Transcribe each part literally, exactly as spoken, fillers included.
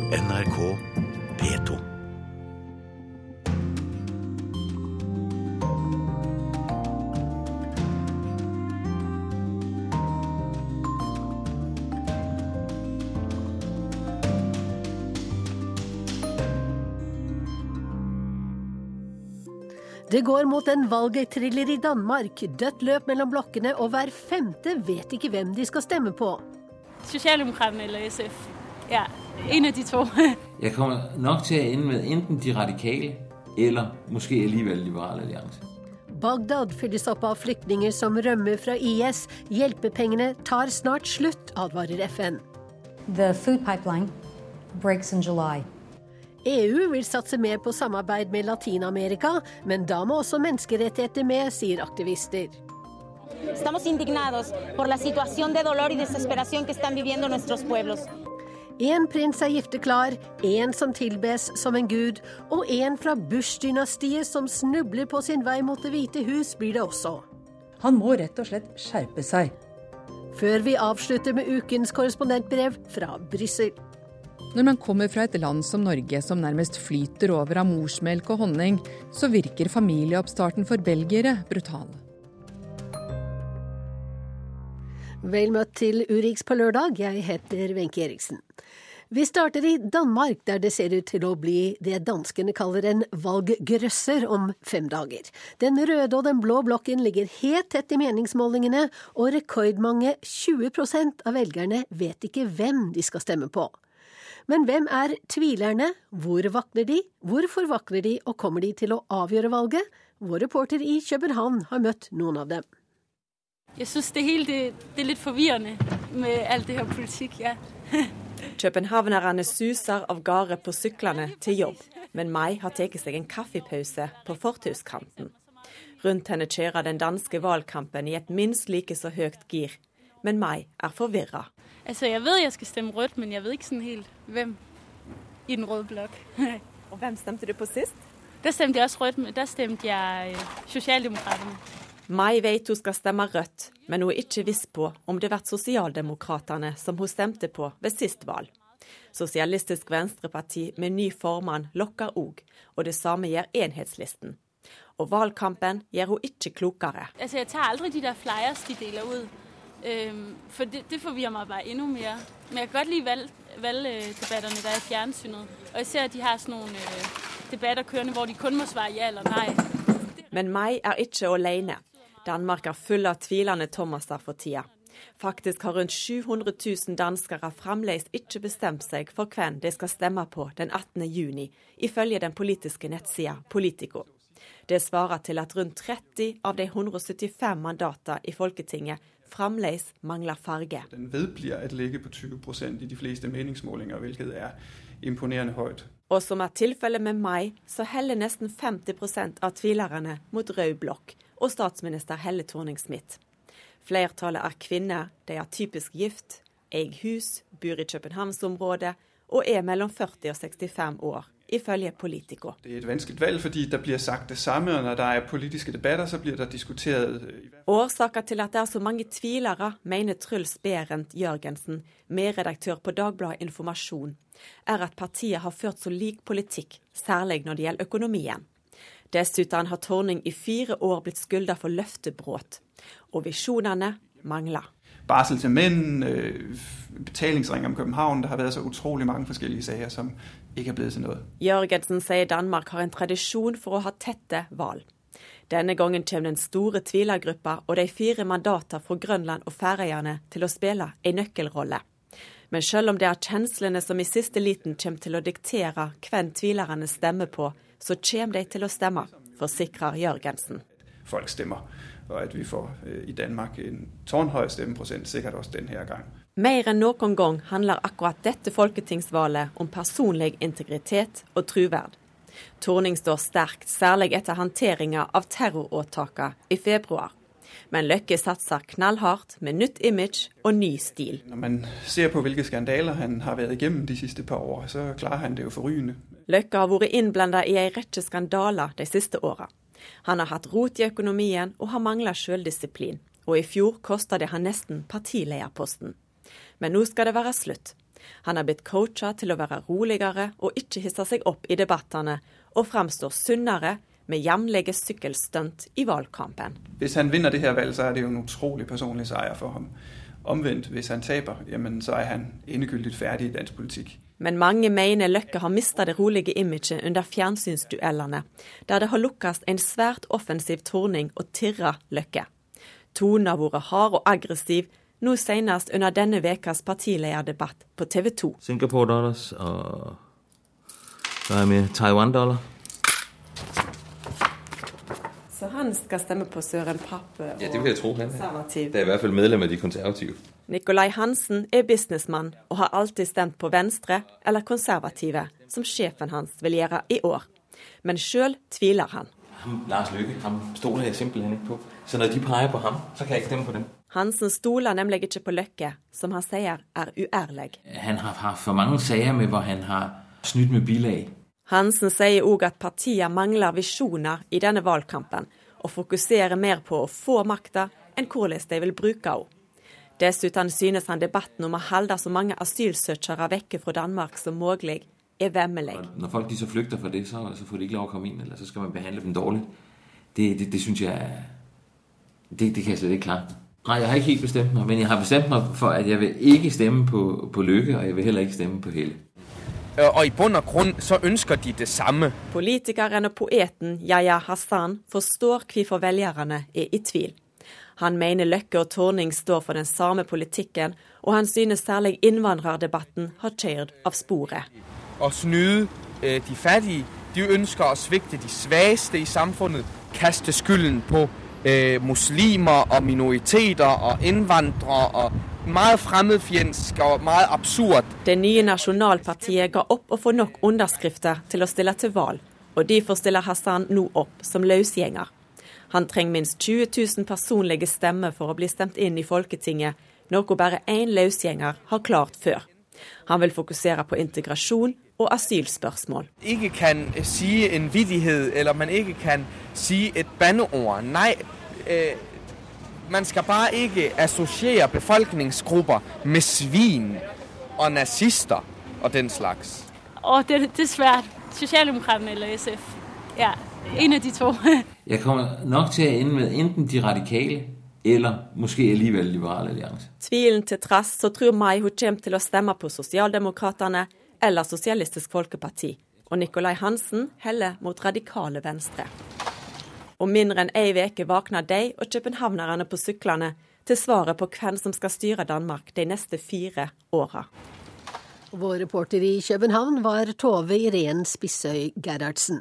N R K P to. Det går mot en valgtriller i Danmark, dødt løp mellom blokkene, og hver femte vet ikke hvem de skal stemme på. Socialdemokraterne eller S F. Ja, en av de to. Jeg kommer nok til å ende med enten de radikale, eller måske alligevel Liberal Alliance. Bagdad fylles opp av flyktninger som rømmer fra I S. Hjelpepengene tar snart slutt, advarer F N. The food pipeline breaks in July. E U vil satse mer på samarbeid med Latinamerika, men da må også menneskerettigheter med, sier aktivister. Estamos indignados por la situación de dolor y desesperación que están viviendo nuestros pueblos. En prins er gifteklar, en som tilbes som en gud, og en fra Bush-dynastiet som snubler på sin vei mot Det hvite hus blir det også. Han må rett og slett skjerpe seg. Før vi avslutter med ukens korrespondentbrev fra Bryssel. Når man kommer fra et land som Norge, som nærmest flyter over av morsmelk og honning, så virker familieoppstarten for belgiere brutal. Vel møtt til Urix på lørdag, jeg heter Wenche Eriksen. Vi starter i Danmark, der det ser ut til å bli det danskene kaller en valggrøsser om fem dager. Den røde og den blå blokken ligger helt tett i meningsmålingene, og rekordmange tjue prosent av velgerne vet ikke hvem de skal stemme på. Men hvem er tvilerne? Hvor vakler de? Hvorfor vakler de, og kommer de til å avgjøre valget? Vår reporter i København har møtt noen av dem. Jeg synes det hele det, det er litt forvirrende med alt det her politikk, ja. Københavnerne suser av gårde på syklene til jobb, men Mai har tatt seg en kaffepause på fortauskanten. Rundt henne kjører den danske valgkampen i et minst like så høyt gir, men Mai er forvirret. Altså, jeg ved, jeg skal stemme rødt, men jeg vet ikke sådan helt, hvem i den røde blok. Og hvem stemte du på sist? Der stemte jeg også rødt, men der stemte jeg Socialdemokraterne. Mai vet hun skal stemme rødt, men hun er ikke viss på om det vært Socialdemokraterne som hun stemte på ved sist valg. Sosialistisk Venstreparti med ny formann lokker òg, og det samme gjør Enhetslisten. Og valgkampen gjør hun ikke klokere. Altså, jeg tar aldri de der flyers, de deler ut. Øhm, for det, det forvirrer meg bare endnu mere. Men jeg kan godt lide valg, valgdebatterne, der er i fjernsynet. Og jeg ser, at de har sådan nogle øh, debatter kørende, hvor de kun må svare ja eller nei. Men Mai er ikke alene. Danmark er full av tvilende Thomaser for tida. Faktisk har rundt sju hundre tusen danskere fremdeles ikke bestemt seg for hvem de skal stemme på den attende juni, ifølge den politiske nettsida Politico. Det svarer til at rundt tretti av de hundre og syttifem mandater i Folketinget fremdeles mangler farge. Den vedbliver at ligge på tyve prosent i de fleste meningsmålinger, hvilket er imponerende høyt. Og som er tilfellet med Mai, så heller nesten femti prosent av tvilerne mot rød blokk og statsminister Helle Thorning-Schmidt. Flertallet er kvinner, de er typisk gift, eier hus, bor i Københavnsområdet og er mellom førti og sekstifem år, ifølge Politico. Det er et vanskelig valg, fordi der blir sagt det samme, og når der er politiske debatter, så blir der diskuteret. Årsaker til at det er så mange tvilere, mener Truls Berendt Jørgensen, medredaktør på Dagbladet Informasjon, er at partiet har ført så lik politikk, særlig når det gjelder økonomien. Dessuten har Thorning i fire år blitt skyldet for løftebrudd, og visjonene mangler. Barsel til menn, betalingsring om København, det har vært så utrolig mange forskjellige sager som ikke er blevet til noe. Jørgensen sier Danmark har en tradisjon for å ha tette valg. Denne gangen kommer den store tvilergruppa og de fire mandater fra Grønland og Færøyene til å spille en nøkkelrolle. Men selv om det er kjenslene som i siste liten kommer til å diktere hvem tvilerne stemmer på, så kommer de til å stemme, forsikrer Jørgensen. Folk stemmer, og at vi får i Danmark en tårnhøj stemmeprosent, sikkert også denne gang. Mer enn noen gang handler akkurat dette folketingsvalget om personlig integritet og truverd. Thorning står sterkt, særlig etter håndteringen av terroråtaket i februar. Men Løkke satser knallhardt med nytt image og ny stil. Når man ser på hvilke skandaler han har vært igjennom de siste par år, så klarer han det jo forrygende. Løkke har vært innblandet i en rekke skandaler de siste årene. Han har hatt rot i økonomien og har manglet selvdisiplin, og i fjor kostet det han nesten partilederposten. Men nå skal det være slutt. Han har blitt coachet til å være roligere og ikke hisse seg opp i debattene, og fremstår sunnere med jevnlige sykkelstunt i valgkampen. Hvis han vinner det her valg, så er det jo en utrolig personlig sejr for ham. Omvendt, hvis han taber, jamen, så er han endegyldigt færdig i dansk politikk. Men mange mener Løkke har mistet det rolige imaget under fjernsynsduellene, der det har lukkast en svært offensiv torning og tirra Løkke. Tonen har vært hard og aggressiv, nå senest under denne vekas partilederdebatt på T V to. Singapore dollars og så er med Taiwan dollar. Så han skal stemme på Søren Pape og ja, det vil jeg tro, han konservativ. Det er i hvert fall medlem av de konservative. Nikolai Hansen er businessmann og har alltid stemt på Venstre eller konservative, som sjefen hans vil gjøre i år. Men selv tviler han. Ham, Lars Løkke, ham stoler jeg simpelthen ikke på. Så når de peger på ham, så kan jeg ikke stemme på dem. Hansen stoler nemlig ikke på Løkke, som han sier er uærlig. Han har haft for mange sager med, hvor han har snytt med bilag. Hansen sier også at partiet mangler visjoner i denne valgkampen, og fokuserer mer på å få makta enn hvordan de vil bruke henne. Dessuten synes han debatten om å holde så mange asylsøkere vekke fra Danmark som mulig er vemmelig. Når folk de så flygter fra det, så, så får de ikke lov å komme inn, eller så skal man behandle dem dårlig. Det, det, det synes jeg, det, det kan jeg slet ikke klare. Nej, jeg har ikke helt bestemt mig, men jeg har bestemt mig for, at jeg vil ikke stemme på, på Løkke, og jeg vil heller ikke stemme på Helle. Og i bund og grund så ønsker de det samme. Politikeren og poeten Yahya Hassan forstår hvorfor velgerne er i tvil. Han mener Løkke og Thorning står for den samme politikken, og han synes særlig innvandrerdebatten har kjørt av sporet. Å snyde øh, de fattige, de ønsker å svikte de svageste i samfunnet, kaste skylden på øh, muslimer og minoriteter og innvandrere og meget fremmedfjendsk og meget absurd. Det nye nasjonalpartiet ga opp å få nok underskrifter til å stille til valg, og derfor stiller Hassan nå opp som løsgjenger. Han trenger minst tjue tusen personlige stemmer for å bli stemt inn i Folketinget, noe bare én løsgjenger har klart før. Han vil fokusere på integrasjon og asylspørsmål. Ikke kan si en vittighet, eller man ikke kan si et bandeord. Nei, øh, man skal bare ikke assosiere befolkningsgrupper med svin og nazister og den slags. Åh, det, det er svært. Socialdemokraterne eller S F. Ja, en av de to. Jeg kommer nok til å ende med enten de radikale, eller måske alligevel Liberale Alliance. Tvilen til trass, så tror Mai hun kommer til å stemme på Sosialdemokraterne eller Sosialistisk Folkeparti, og Nikolai Hansen heller mot radikale Venstre. Om mindre enn ei veke vakner de og københavnerne på syklene til svaret på hvem som skal styre Danmark de neste fire åra. Vår reporter i København var Tove Irene Spissøy Gerhardsen.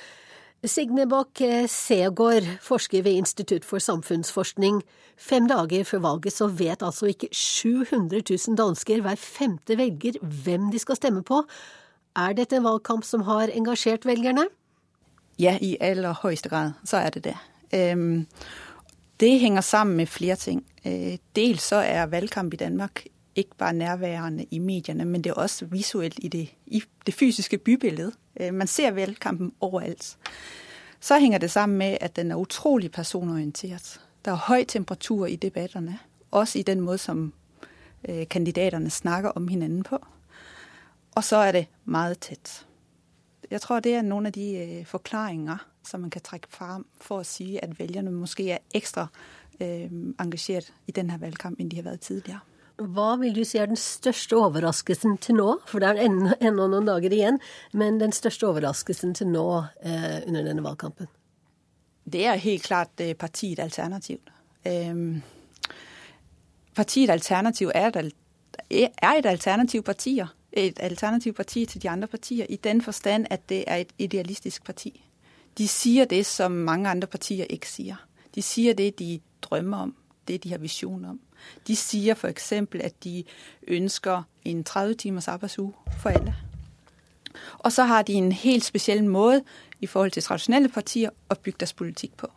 Signe Bock Segård, forsker ved Institutt for samfunnsforskning. Fem dager før valget så vet altså ikke sju hundre tusen dansker hver femte velger hvem de skal stemme på. Er dette en valgkamp som har engasjert velgerne? Ja, i aller høyeste grad, så er det det. Øhm, det hænger sammen med flere ting. Øh, dels så er valgkamp i Danmark ikke bare nærværende i medierne, men det er også visuelt i det, i det fysiske bybillede. Øh, man ser valgkampen overalt. Så hænger det sammen med, at den er utrolig personorienteret. Der er høj temperatur i debatterne, også i den måde, som øh, kandidaterne snakker om hinanden på. Og så er det meget tæt. Jeg tror, det er nogle af de øh, forklaringer, som man kan trække frem for at sige, at vælgerne måske er ekstra øh, engageret i den her valgkamp, end de har været tidligere. Hva vil du si er den største overraskelsen til nå? For det er enda, enda noen dager igjen, men den største overraskelsen til nå eh, under denne valgkampen? Det er helt klart eh, partiet Alternativ. Eh, partiet Alternativ er et, er et alternativ partier. Et alternativ parti til de andre partier, i den forstand, at det er et idealistisk parti. De siger det, som mange andre partier ikke siger. De siger det, de drømmer om, det de har vision om. De siger for eksempel, at de ønsker en tredive timers arbejdsuge for alle. Og så har de en helt speciel måde i forhold til traditionelle partier at bygge deres politik på.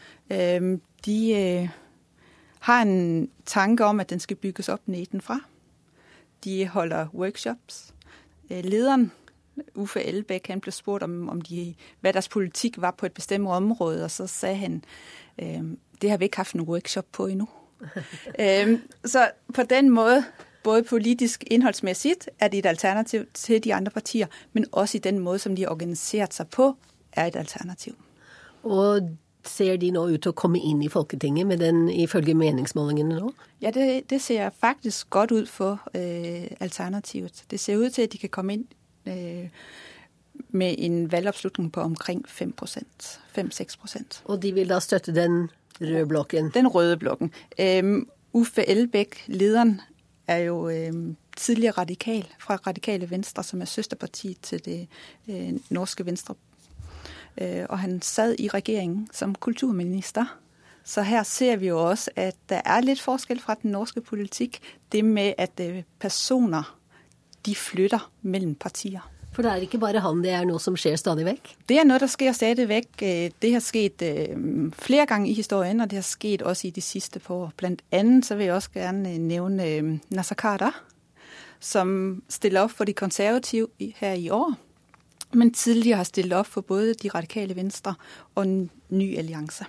De har en tanke om, at den skal bygges op nedenfra. De holder workshops. Lederen, Uffe Elbæk, han blev spurgt om, om de, hvad deres politik var på et bestemt område, og så sagde han, øh, det har vi ikke haft en workshop på endnu. øh, så på den måde både politisk indholdsmæssigt er det et alternativ til de andre partier, men også i den måde, som de har organiseret sig på, er et alternativ. Og ser de nå ut til å komme inn i Folketinget med den ifølge meningsmålingene nå? Ja, det, det ser faktisk godt ud for øh, alternativet. Det ser ud til, at de kan komme ind øh, med en valgopslutning på omkring fem procent, fem til seks procent. Og de vil da støtte den røde blokken? Den røde blokken. Øhm, Uffe Elbæk, lederen, er jo øhm, tidligere radikal fra Radikale Venstre, som er søsterparti til det øh, norske Venstre. Øh, og han sad i regeringen som kulturminister. Så her ser vi jo også, at der er lidt forskel fra den norske politik. Det med, at øh, personer, de flytter mellem partier. For det er ikke bare han, det er noe som skjer stadig væk? Det er noget, der sker stadig væk. Det har sket øh, flere gange i historien, og det har sket også i de sidste par år. Blandt andet så vil jeg også gerne nævne øh, Naser Khader, som stiller op for de konservative her i år, men tidligere har stillet op for både de radikale Venstre og en ny alliance.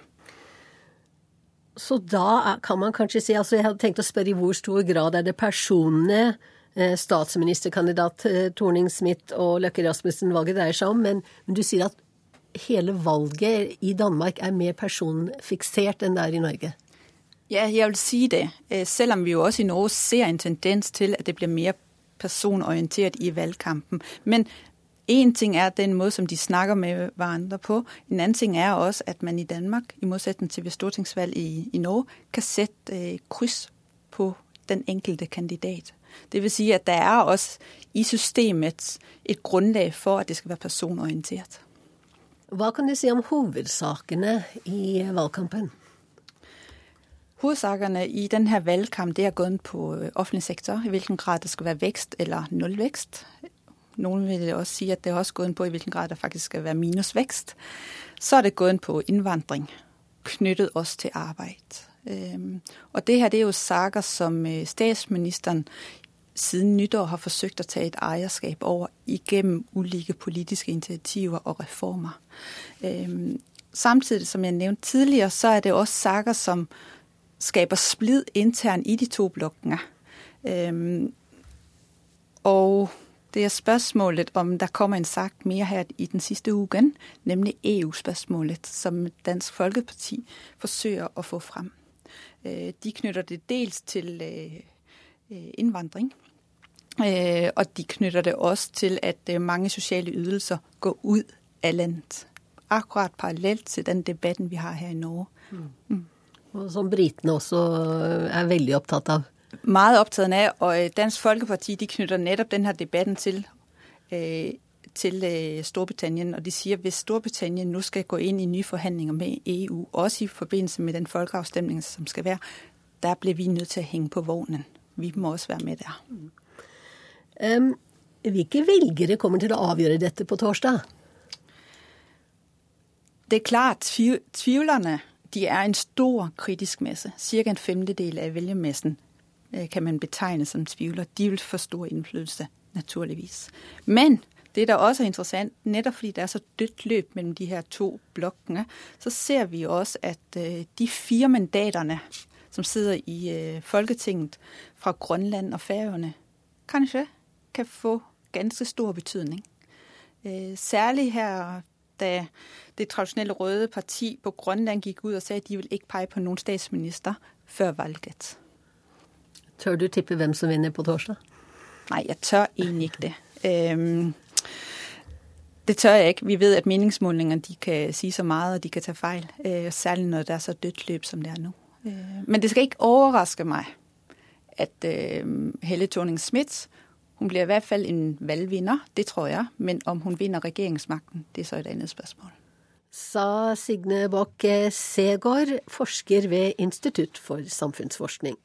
Så da kan man kanskje si, altså jeg hadde tenkt å spørre i hvor stor grad er det personene statsministerkandidat Thorning-Schmidt og Løkke Rasmussen-valget dreier seg om, men, men du sier at hele valget i Danmark er mer personfiksert enn det er i Norge. Ja, jeg vil sige det. Selvom vi jo også i Norge ser en tendens til, at det bliver mere personorienteret i valgkampen. Men en ting er den måde, som de snakker med hverandre på. En anden ting er også, at man i Danmark, i modsætning til ved stortingsvalg i, i Norge, kan sætte øh, kryds på den enkelte kandidat. Det vil sige, at der er også i systemet et grundlag for, at det skal være personorienteret. Hvad kan du sige om hovedsakerne i valgkampen? Hovedsakerne i den her valgkamp, det er gået på offentlig sektor, i hvilken grad der skal være vækst eller nulvækst. Nogle vil også sige, at det er også gået på, i hvilken grad der faktisk skal være minusvækst. Så er det gået på indvandring, knyttet også til arbejde. Øhm, og det her, det er jo sager, som øh, statsministeren siden nytår har forsøgt at tage et ejerskab over igennem ulike politiske initiativer og reformer. Øhm, samtidig, som jeg nævnte tidligere, så er det også sager, som skaber splid internt i de to blokker. Øhm, og det er spørgsmålet, om der kommer en sag mere her i den sidste uge, nemlig E U-spørgsmålet, som Dansk Folkeparti forsøger at få frem. De knytter det dels til indvandring, og de knytter det også til, at mange sociale ydelser går ud af landet. Akkurat parallelt til den debatten, vi har her i Norge. Mm. Mm. Og som britene også er veldig optaget af. Meget optaget af, og Dansk Folkeparti, de knytter netop den her debatten til, øh, til øh, Storbritannien, og de siger, at hvis Storbritannien nu skal gå ind i nye forhandlinger med E U, også i forbindelse med den folkeafstemning, som skal være, der bliver vi nødt til at hænge på vognen. Vi må også være med der. Mm. Um, hvilke vælgere kommer til at afgøre dette på torsdag? Det er klart, tviv- tvivlerne, de er en stor kritisk masse. Cirka en femtedel af vælgermassen kan man betegne som tvivler. De vil få stor indflydelse, naturligvis. Men det, der også er interessant, netop fordi der er så dødt løb mellem de her to blokke, så ser vi også, at øh, de fire mandaterne, som sidder i øh, Folketinget fra Grønland og Færøerne, kanskje kan få ganske stor betydning. Øh, særligt her, da det traditionelle røde parti på Grønland gik ud og sagde, at de vil ikke pege på nogen statsminister før valget. Tør du tippe, hvem som vinder på torsdag? Nej, jeg tør egentlig ikke det. Øhm, det tør jeg ikke. Vi ved, at meningsmålingerne, de kan sige så meget, og de kan tage fejl. Øh, særligt når der er så dødt løb, som det er nu. Øh, men det skal ikke overraske mig, at øh, Helle Thorning-Schmidt, hun bliver i hvert fald en valgvinder, det tror jeg. Men om hun vinder regeringsmagten, det er så et andet spørgsmål. Sa Signe Bock Segaard, forsker ved Institutt for samfunnsforskning.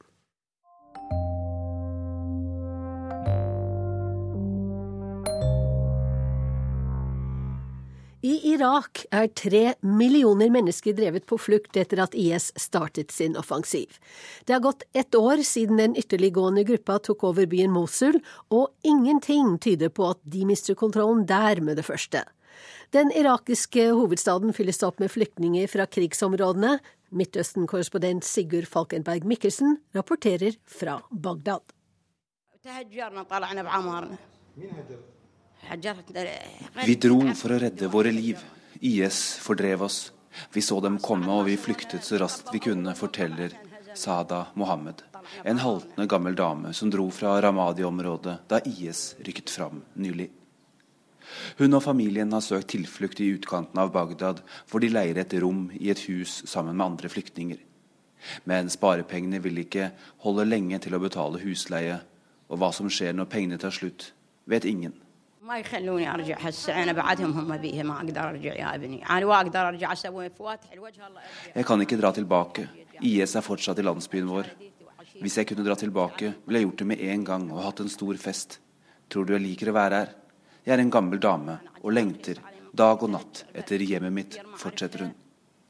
I Irak er tre millioner mennesker drevet på flukt etter at I S startet sin offensiv. Det har gått ett år siden den ytterliggående gruppa tok over byen Mosul, og ingenting tyder på at de mister kontrollen der med det første. Den irakiske hovedstaden fylles opp med flyktninger fra krigsområdene. Midtøsten-korrespondent Sigurd Falkenberg Mikkelsen rapporterer fra Bagdad. Vi dro for å redde våre liv. I S fordrev oss. Vi så dem komme og vi flyktet så raskt vi kunne, forteller Sada Mohammed, en haltende gammel dame som dro fra Ramadi-området da I S rykket fram nylig. Hun og familien har søkt tilflukt i utkanten av Bagdad, hvor de leier et rom i et hus sammen med andre flyktninger. Men sparepengene vil ikke holde lenge til å betale husleie, og hva som skjer når pengene tar slutt, vet ingen. Jeg kan ikke dra tilbake. I S er fortsatt i landsbyen vår. Hvis jeg kunne dra tilbake, ville jeg gjort det med en gang og hatt en stor fest. Tror du jeg liker å være her? Jeg er en gammel dame og lengter dag og natt etter hjemmet mitt, fortsetter hun.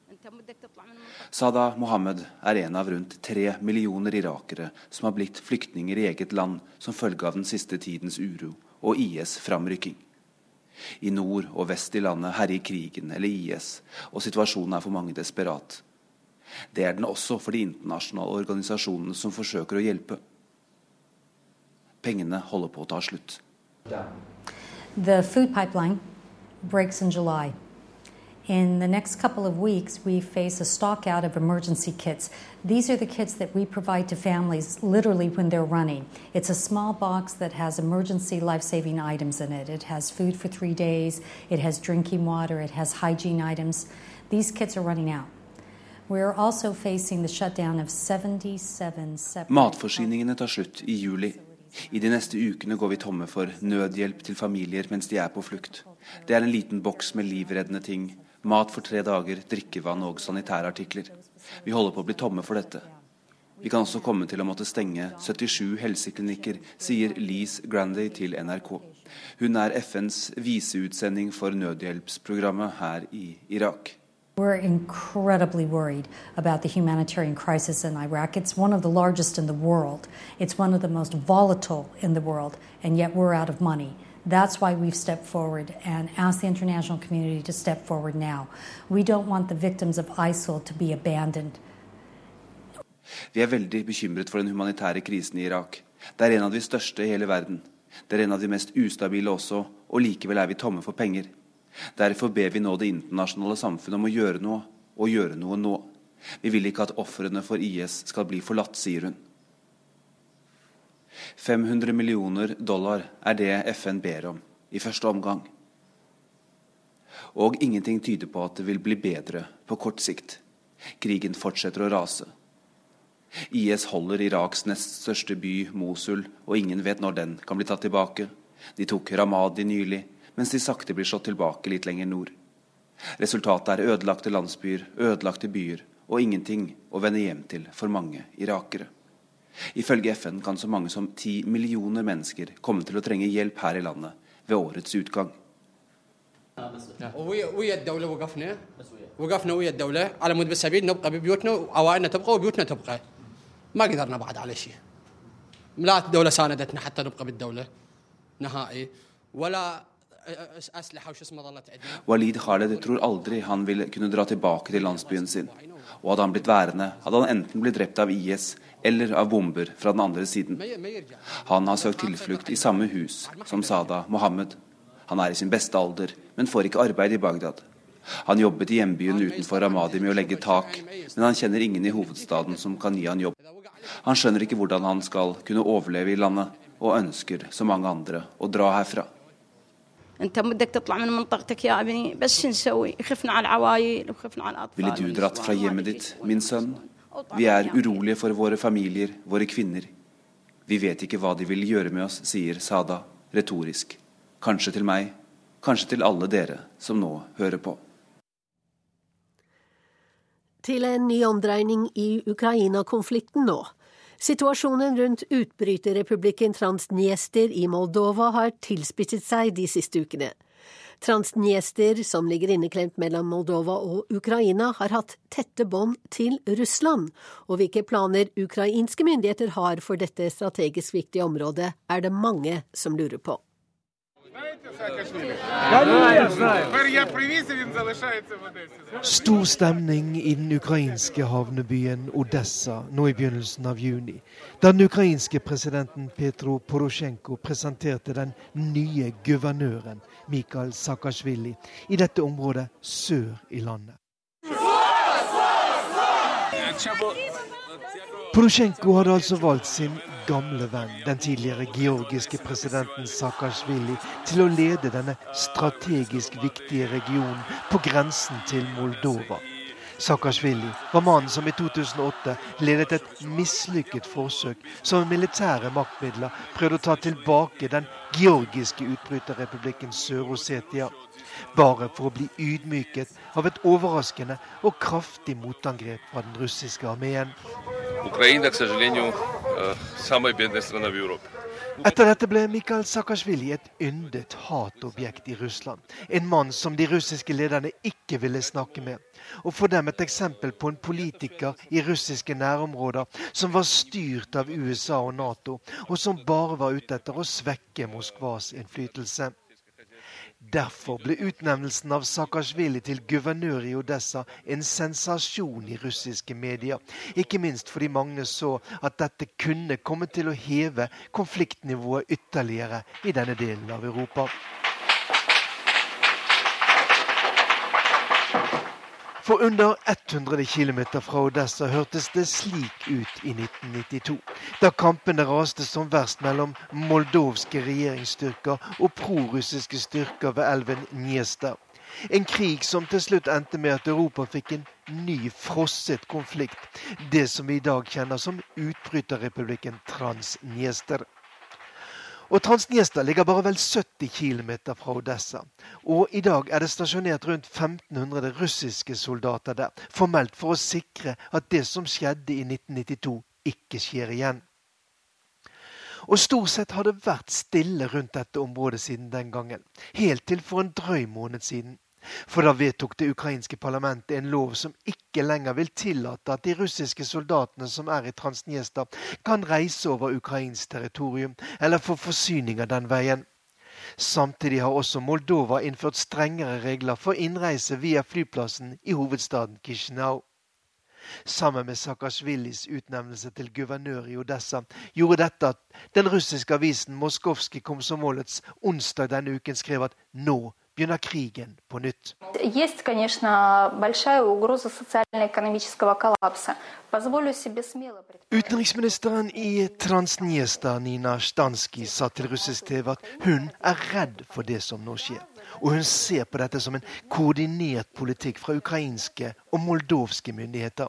Sada Mohammed er en av rundt tre millioner irakere som har blitt flyktninger i eget land som følge av den siste tidens uro og I S framrykking. I nord og vest i landet herjer krigen eller I S, og situasjonen er for mange desperat. Det er den også for de internasjonale organisasjonene som forsøker å hjelpe. Pengene holder på å ta slutt. The food pipeline breaks in July. In the next couple of weeks, we face a stock out of emergency kits. These are the kits that we provide to families literally when they're running. It's a small box that has emergency life-saving items in it. It has food for three days, it has drinking water, it has hygiene items. These kits are running out. We're also facing the shutdown of seventy-seven separate... Matforsyningene tar slutt i juli. I de neste ukene går vi tomme for nødhjelp til familier mens de er på flukt. Det er en liten boks med livreddende ting, mat for tre dager, drikkevann og sanitærartikler. Vi holder på å bli tomme for dette. Vi kan også komme til å måtte stenge syttisju helseklinikker, sier Lise Granday til N R K. Hun er F N's viseutsending for nødhjelpsprogrammet her i Irak. We're incredibly worried about the humanitarian crisis in Iraq. It's one of the largest in the world. It's one of the most volatile in the world, and yet we're out of money. That's why we've stepped forward and asked the international community to step forward now. We don't want the victims of ISIL to be abandoned. Vi er veldig bekymret for den humanitære krisen i Irak. Det er en av de største i hele verden. Det er en av de mest ustabile også, og likevel er vi tomme for penger. Derfor ber vi nå det internasjonale samfunnet om å gjøre noe, og gjøre noe nå. Vi vil ikke at ofrene for I S skal bli forlatt, sier hun. fem hundre millioner dollar er det F N ber om, i første omgang. Og ingenting tyder på at det vil bli bedre på kort sikt. Krigen fortsetter å rase. I S holder Iraks nest største by, Mosul, og ingen vet når den kan bli tatt tilbake. De tok Ramadi nylig, mens de sakte blir slått tilbake litt lenger nord. Resultatet er ødelagte landsbyer, ødelagte byer, og ingenting å vende hjem til for mange irakere. Ifølge F N kan så mange som ti millioner mennesker komme til å trenge hjelp her i landet ved årets utgang. ويا الدولة وقفنا وقفنا ويا الدولة على مود بالسبيل نبقى ببيوتنا وعوائلنا تبقى وبيوتنا تبقى ما قدرنا بعد على شيء لا الدولة ساندتنا حتى نبقى بالدولة نهائي ولا أسلحة وش اسمه ظلت عندنا. Walid Khaled tror aldri han vil kunne dra tilbake til landsbyen sin. Og hadde han blitt værende, hadde han enten blitt drept av I S eller av bomber fra den andre siden. Han har søkt tilflukt i samme hus som Sada Mohammed. Han er i sin beste alder, men får ikke arbeid i Bagdad. Han jobbet i hjembyen utenfor Ramadi med å legge tak, men han kjenner ingen i hovedstaden som kan gi han jobb. Han skjønner ikke hvordan han skal kunne overleve i landet, og ønsker, som mange andre, å dra herfra. Ville du dratt fra hjemmet ditt, min sønn? Vi er urolige for våre familier, våre kvinner. Vi vet ikke hva de vil gjøre med oss, sier Sada, retorisk. Kanskje til meg, kanskje til alle dere som nå hører på. Til en ny omdreining i Ukraina-konflikten nå. Situasjonen rundt utbryterrepublikken Transnjester i Moldova har tilspisset seg de siste ukene. Transnjester, som ligger inneklemt mellom Moldova og Ukraina, har hatt tette bånd til Russland, og hvilke planer ukrainske myndigheter har for dette strategisk viktige området, er det mange som lurer på. Stor stemning i den ukrainske havnebyen Odessa nå i begynnelsen av juni, da den ukrainske presidenten Petro Poroshenko presenterte den nye guvernøren Mikhail Saakashvili i dette området sør i landet. Poroshenko hadde altså valgt sin gamle venn, den tidligere georgiske presidenten Saakashvili, til å lede denne strategisk viktige regionen på grensen til Moldova. Saakashvili var mannen som i to tusen og åtte ledet et mislykket forsøk som militære maktmidler prøvde å ta tilbake den georgiske utbryterrepublikken Sør-Ossetia, bare for å bli ydmyket av et overraskende og kraftig motangrep fra den russiske armeen. Украина, к сожалению, самая бедная страна в Европе. Etter dette ble Mikhail Saakashvili et yndet hatobjekt i Russland. En mann som de russiske lederne ikke ville snakke med. Og for dem et eksempel på en politiker i russiske nærområder som var styrt av U S A og NATO, og som bare var ute etter å svekke Moskvas innflytelse. Derfor ble utnevnelsen av Saakashvili til guvernør i Odessa en sensasjon i russiske medier. Ikke minst fordi mange så at dette kunne komme til å heve konfliktnivået ytterligere i denne delen av Europa. For under hundre kilometer fra Odessa hørtes det slik ut i nitten nittito, da kampene raste som verst mellom moldovske regjeringsstyrker og prorussiske styrker ved elven Dniester. En krig som til slutt endte med at Europa fikk en ny frosset konflikt, det som vi i dag kjenner som utbryterrepublikken Transdniester. Og Transdniester ligger bare vel sytti kilometer fra Odessa, og i dag er det stasjonert rundt femten hundre russiske soldater der, formelt for å sikre at det som skjedde i nitten nittito ikke skjer igjen. Og stort sett har det vært stille rundt dette området siden den gangen, helt til for en drøy måned siden. For da vedtok det ukrainske parlamentet en lov som ikke lenger vil tillate at de russiske soldatene som er i Transdniester kan reise over ukrainsk territorium eller få forsyninger den veien. Samtidig har også Moldova innført strengere regler for innreise via flyplassen i hovedstaden Chisinau. Sammen med Saakashvilis utnevnelse til guvernør i Odessa gjorde dette at den russiske avisen Moskovskij Komsomolets onsdag denne uken skrev at nå begynner krigen på nytt. Есть, конечно, большая угроза социально-экономического коллапса. Позволю себе смело предположить. Utenriksministeren i Transdniester, Nina Shtansky, sa til russisk T V at hun er redd for det som nå skjer. Og hun ser på dette som en koordinert politikk fra ukrainske og moldovske myndigheter.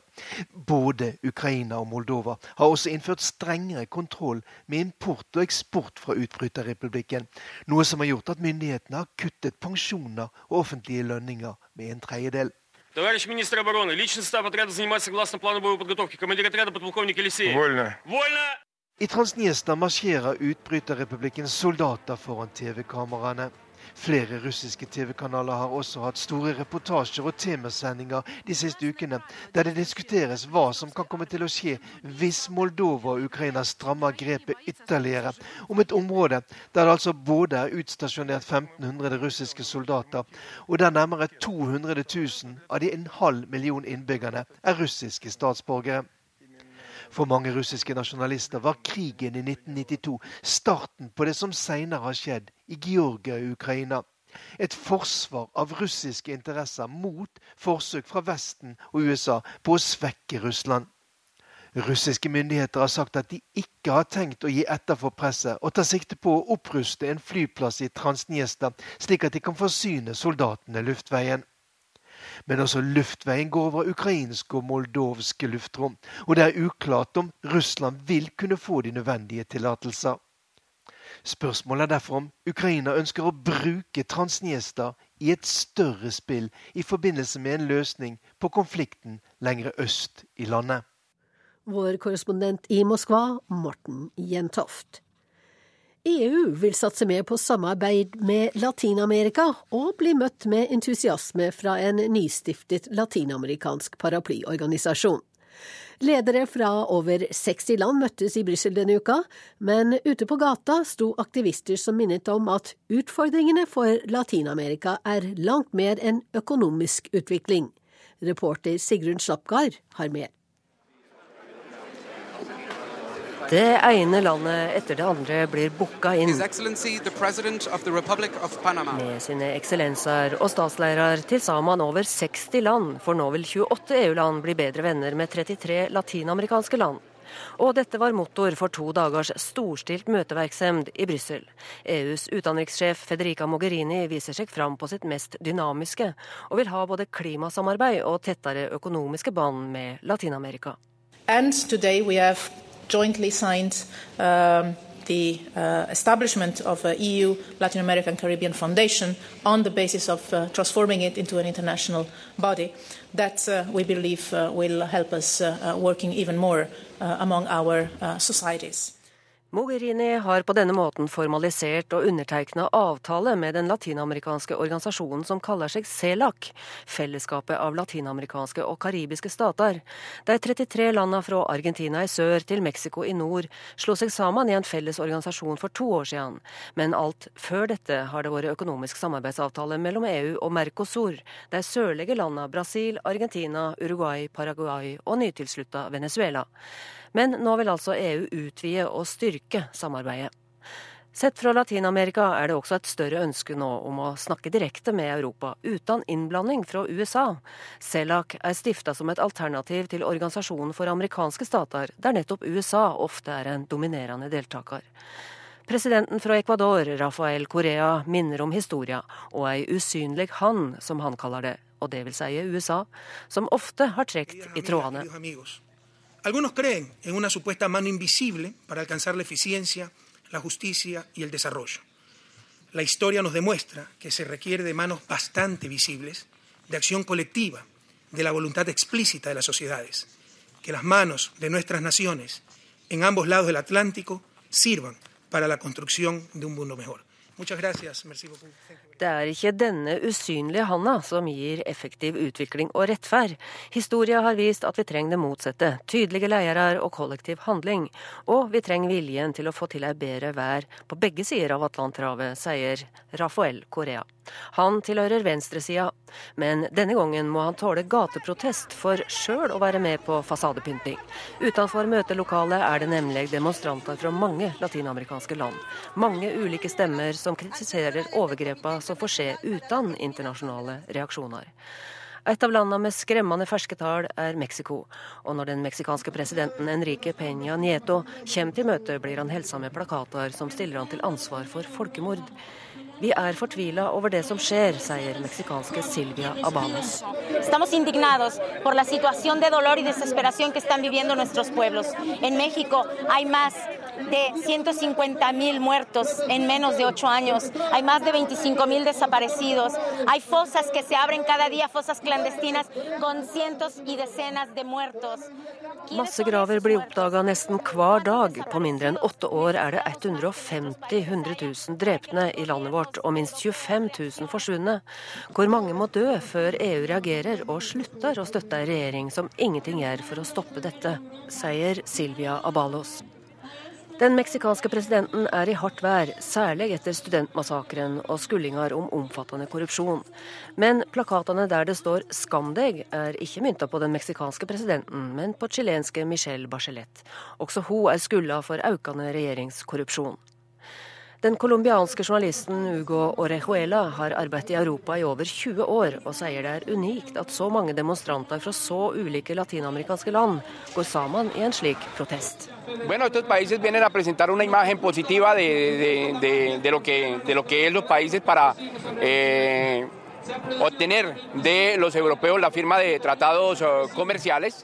Både Ukraina og Moldova har også innført strengere kontroll med import og eksport fra utbryterrepublikken, noe som har gjort at myndighetene har kuttet pensjoner og offentlige lønninger med en tredjedel. Товарищ министр обороны, личный состав отряда занимается согласно плану боевой подготовки. Командир отряда подполковник Елисеев. Вольно. Вольно! I Transdniester marsjerer utbryterrepublikkens soldater foran T V-kameraene. Flere russiske T V-kanaler har også hatt store reportasjer og temasendinger de siste ukene, der det diskuteres hva som kan komme til å skje hvis Moldova og Ukraina strammer grepet ytterligere om et område der det altså både er utstasjonert femten hundre russiske soldater, og der nærmere to hundre tusen av de en halv million innbyggerne er russiske statsborgere. For mange russiske nasjonalister var krigen i nitten nittito starten på det som senere har skjedd i Georgia og Ukraina. Et forsvar av russiske interesser mot forsøk fra Vesten og U S A på å svekke Russland. Russiske myndigheter har sagt at de ikke har tenkt å gi etter for presset og ta sikte på å oppruste en flyplass i Transdniester, slik at de kan forsyne soldatene luftveien. Men også luftveien går over ukrainske og moldovske luftrom, og det er uklart om Russland vil kunne få de nødvendige tillatelser. Spørsmålet er derfor om Ukraina ønsker å bruke Transdniester i et større spill i forbindelse med en løsning på konflikten lengre øst i landet. Vår korrespondent i Moskva, Morten Jentoft. E U vil satse mer på samarbeid med Latin-Amerika og bli møtt med entusiasme fra en nystiftet latinamerikansk paraplyorganisasjon. Ledere fra over seksti land møttes i Brussel denne uka, men ute på gata sto aktivister som minnet om at utfordringene for Latin-Amerika er langt mer enn økonomisk utvikling. Reporter Sigrun Slapgard har mer. Det ene landet etter det andre blir booka inn. Med sine eksellenser og statsleirer til sammen over seksti land, for nå vil tjueåtte E U-land bli bedre venner med trettitre latinamerikanske land. Og dette var motor for to dagers storstilt møteverksemd i Brussel. E U's utenrikssjef Federica Mogherini viser seg fram på sitt mest dynamiske, og vil ha både klimasamarbeid og tettere økonomiske bånd med Latin-Amerika. And today we have jointly signed um, the uh, establishment of a E U Latin American Caribbean Foundation on the basis of uh, transforming it into an international body that uh, we believe uh, will help us uh, uh, working even more uh, among our uh, societies. Mogherini har på denne måten formalisert og undertegnet avtale med den latinamerikanske organisasjonen som kaller seg CELAC, fellesskapet av latinamerikanske og karibiske stater. De trettitre landene fra Argentina i sør til Mexico i nord slo seg sammen i en felles organisasjon for to år siden. Men alt før dette har det vært økonomisk samarbeidsavtale mellom E U og Mercosur, de sørlige landene Brasil, Argentina, Uruguay, Paraguay og nytilslutta Venezuela. Men nå vil altså E U utvide og styrke samarbeidet. Sett fra Latin-Amerika er det også et større ønske nå om å snakke direkte med Europa, uten innblanding fra U S A. CELAC er stiftet som et alternativ til Organisasjonen for amerikanske stater, der nettopp U S A ofte er en dominerende deltaker. Presidenten fra Ecuador, Rafael Correa, minner om historia, og ei usynlig hand, som han kaller det, og det vil si U S A, som ofte har trekt i trådene. Algunos creen en una supuesta mano invisible para alcanzar la eficiencia, la justicia y el desarrollo. La historia nos demuestra que se requiere de manos bastante visibles, de acción colectiva, de la voluntad explícita de las sociedades, que las manos de nuestras naciones en ambos lados del Atlántico sirvan para la construcción de un mundo mejor. Muchas gracias. Merci beaucoup. Det er ikke denne usynlige handa som gir effektiv utvikling og rettferd. Historia har vist at vi trenger det motsatte, tydelige ledere og kollektiv handling. Og vi trenger viljen til å få til ei bedre vær på begge sider av Atlanterhavet, sier Rafael Correa. Han tilhører venstresida, men denne gangen må han tåle gateprotest for sjøl å være med på fasadepynting. Utenfor møtelokalet er det nemlig demonstranter fra mange latinamerikanske land. Mange ulike stemmer som kritiserer overgrepa som får skje uten internasjonale reaksjoner. Et av landene med skremmende ferske tall er Mexico, og når den meksikanske presidenten Enrique Peña Nieto kommer til møte, blir han helsa med plakater som stiller han til ansvar for folkemord. Vi er fortvila over det som skjer, sier meksikanske Silvia Abalos. Estamos indignados por la situación de dolor y desesperación que están viviendo nuestros pueblos. En México hay más de ciento cincuenta mil muertos en menos de ocho años. Hay más de veinticinco mil desaparecidos. Hay fosas que se abren cada día, fosas clandestinas con cientos y decenas de muertos. Massegraver blir oppdaget nesten hver dag. På mindre enn åtte år er det hundre og femti tusen drepne i landet vårt, og minst tjuefem tusen forsvunne. Hvor mange må dø før E U reagerer og slutter å støtte en regjering som ingenting gjør for å stoppe dette, sier Silvia Abalos. Den meksikanske presidenten er i hardt vær, særlig etter studentmassakren og skuldinger om omfattende korrupsjon. Men plakatene der det står «Skam deg» er ikke myntet på den meksikanske presidenten, men på chilenske Michelle Bachelet. Også hun er skulda for økende regjeringskorrupsjon. Den kolumbianske journalisten Hugo Orejuela har arbeidet i Europa i over tjue år, og sier det er unikt at så mange demonstranter fra så ulike latinamerikanske land går sammen i en slik protest. Bueno, estos países vienen a presentar una imagen positiva de, de, de, de, lo, que, de lo que es los países para eh, obtener de los europeos la firma de tratados uh, comerciales.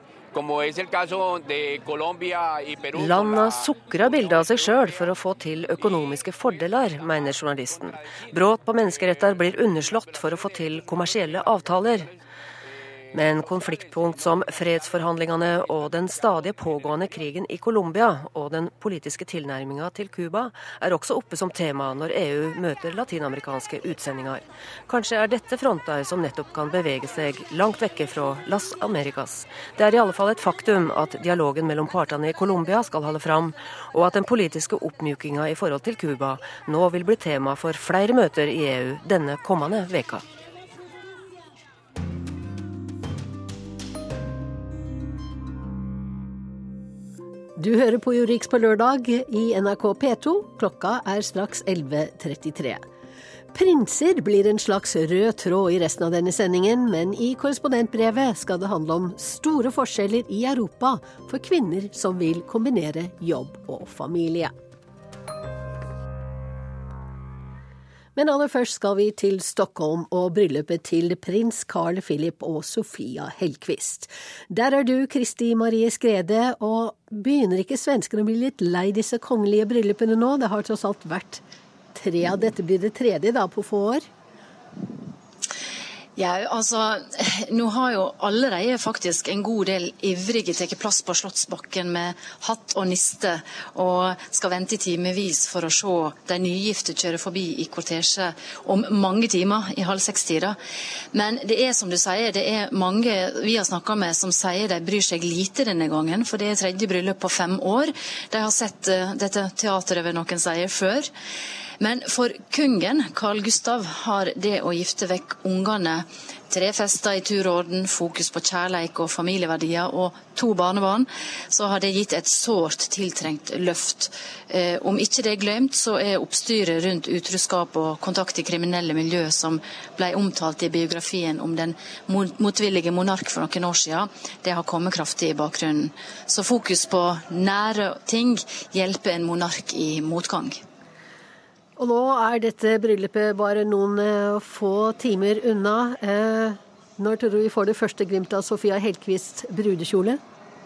Landa sukrer bildet av seg selv for å få til økonomiske fordeler, mener journalisten. Brudd på menneskeretter blir underslått for å få til kommersielle avtaler. Men konfliktpunkt som fredsforhandlingene og den stadig pågående krigen i Colombia og den politiske tilnærminga til Cuba er også oppe som tema når E U møter latinamerikanske utsendinger. Kanskje er dette fronter som nettopp kan bevege seg langt vekke fra Las Americas. Det er i alle fall et faktum at dialogen mellom partene i Colombia skal holde fram, og at den politiske oppmjukinga i forhold til Cuba nå vil bli tema for flere møter i E U denne kommende veka. Du hører på Urix på lørdag i N R K P to. Klokka er straks elleve trettitre. Prinser blir en slags rød tråd i resten av denne sendingen, men i korrespondentbrevet skal det handle om store forskjeller i Europa for kvinner som vil kombinere jobb og familie. Men aller først skal vi til Stockholm og bryllupet til prins Carl Philip og Sofia Hellqvist. Der er du, Kristi Marie Skrede, og begynner ikke svenskene å bli litt lei disse kongelige bryllupene nå? Det har tross alt vært tre av dette, blir det tredje da på få år? Ja, altså, nå har jo allerede faktisk en god del ivrige tatt plass på Slottsbakken med hatt og niste, og skal vente i timevis for å se de nygifte kjøre forbi i kortesje om mange timer i halv seks-tida. Men det er som du sier, det er mange vi har snakket med som sier de bryr seg lite denne gangen, for det er tredje bryllup på fem år. De har sett uh, dette teateret ved noen sier før. Men for kungen, Carl Gustav, har det å gifte vekk ungene, tre fester i turorden, fokus på kjærleik og familieverdier og to barnebarn, så har det gitt et sårt tiltrengt løft. Eh, om ikke det er glemt, så er oppstyret rundt utroskap og kontakt i kriminelle miljø som ble omtalt i biografien om den motvillige monark for noen år siden, det har kommet kraftig i bakgrunnen. Så fokus på nære ting hjelper en monark i motgang. Og nå er dette bryllupet bare noen uh, få timer unna. Uh, når tror du vi får det første glimt av Sofia Hellqvists brudekjole?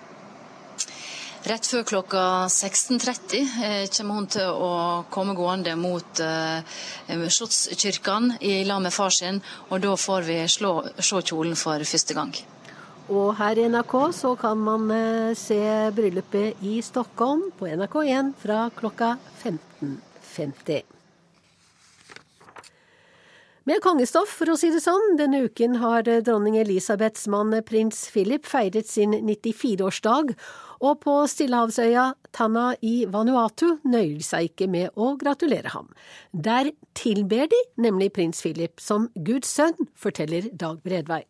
Rett før klokka seksten tretti eh, kommer hun til å komme gående mot eh, Slottskirken i lag med far sin, og da får vi slå, se kjolen for første gang. Og her i N R K så kan man uh, se bryllupet i Stockholm på N R K én fra klokka femten femti. Med kongestoff, for å si det sånn. Denne uken har dronning Elisabeths mann prins Philip feiret sin nittifire-årsdag, og på Stillehavsøya Tanna i Vanuatu nøyer seg ikke med å gratulere ham. Der tilber de nemlig prins Philip som Guds sønn, forteller Dag Bredvei.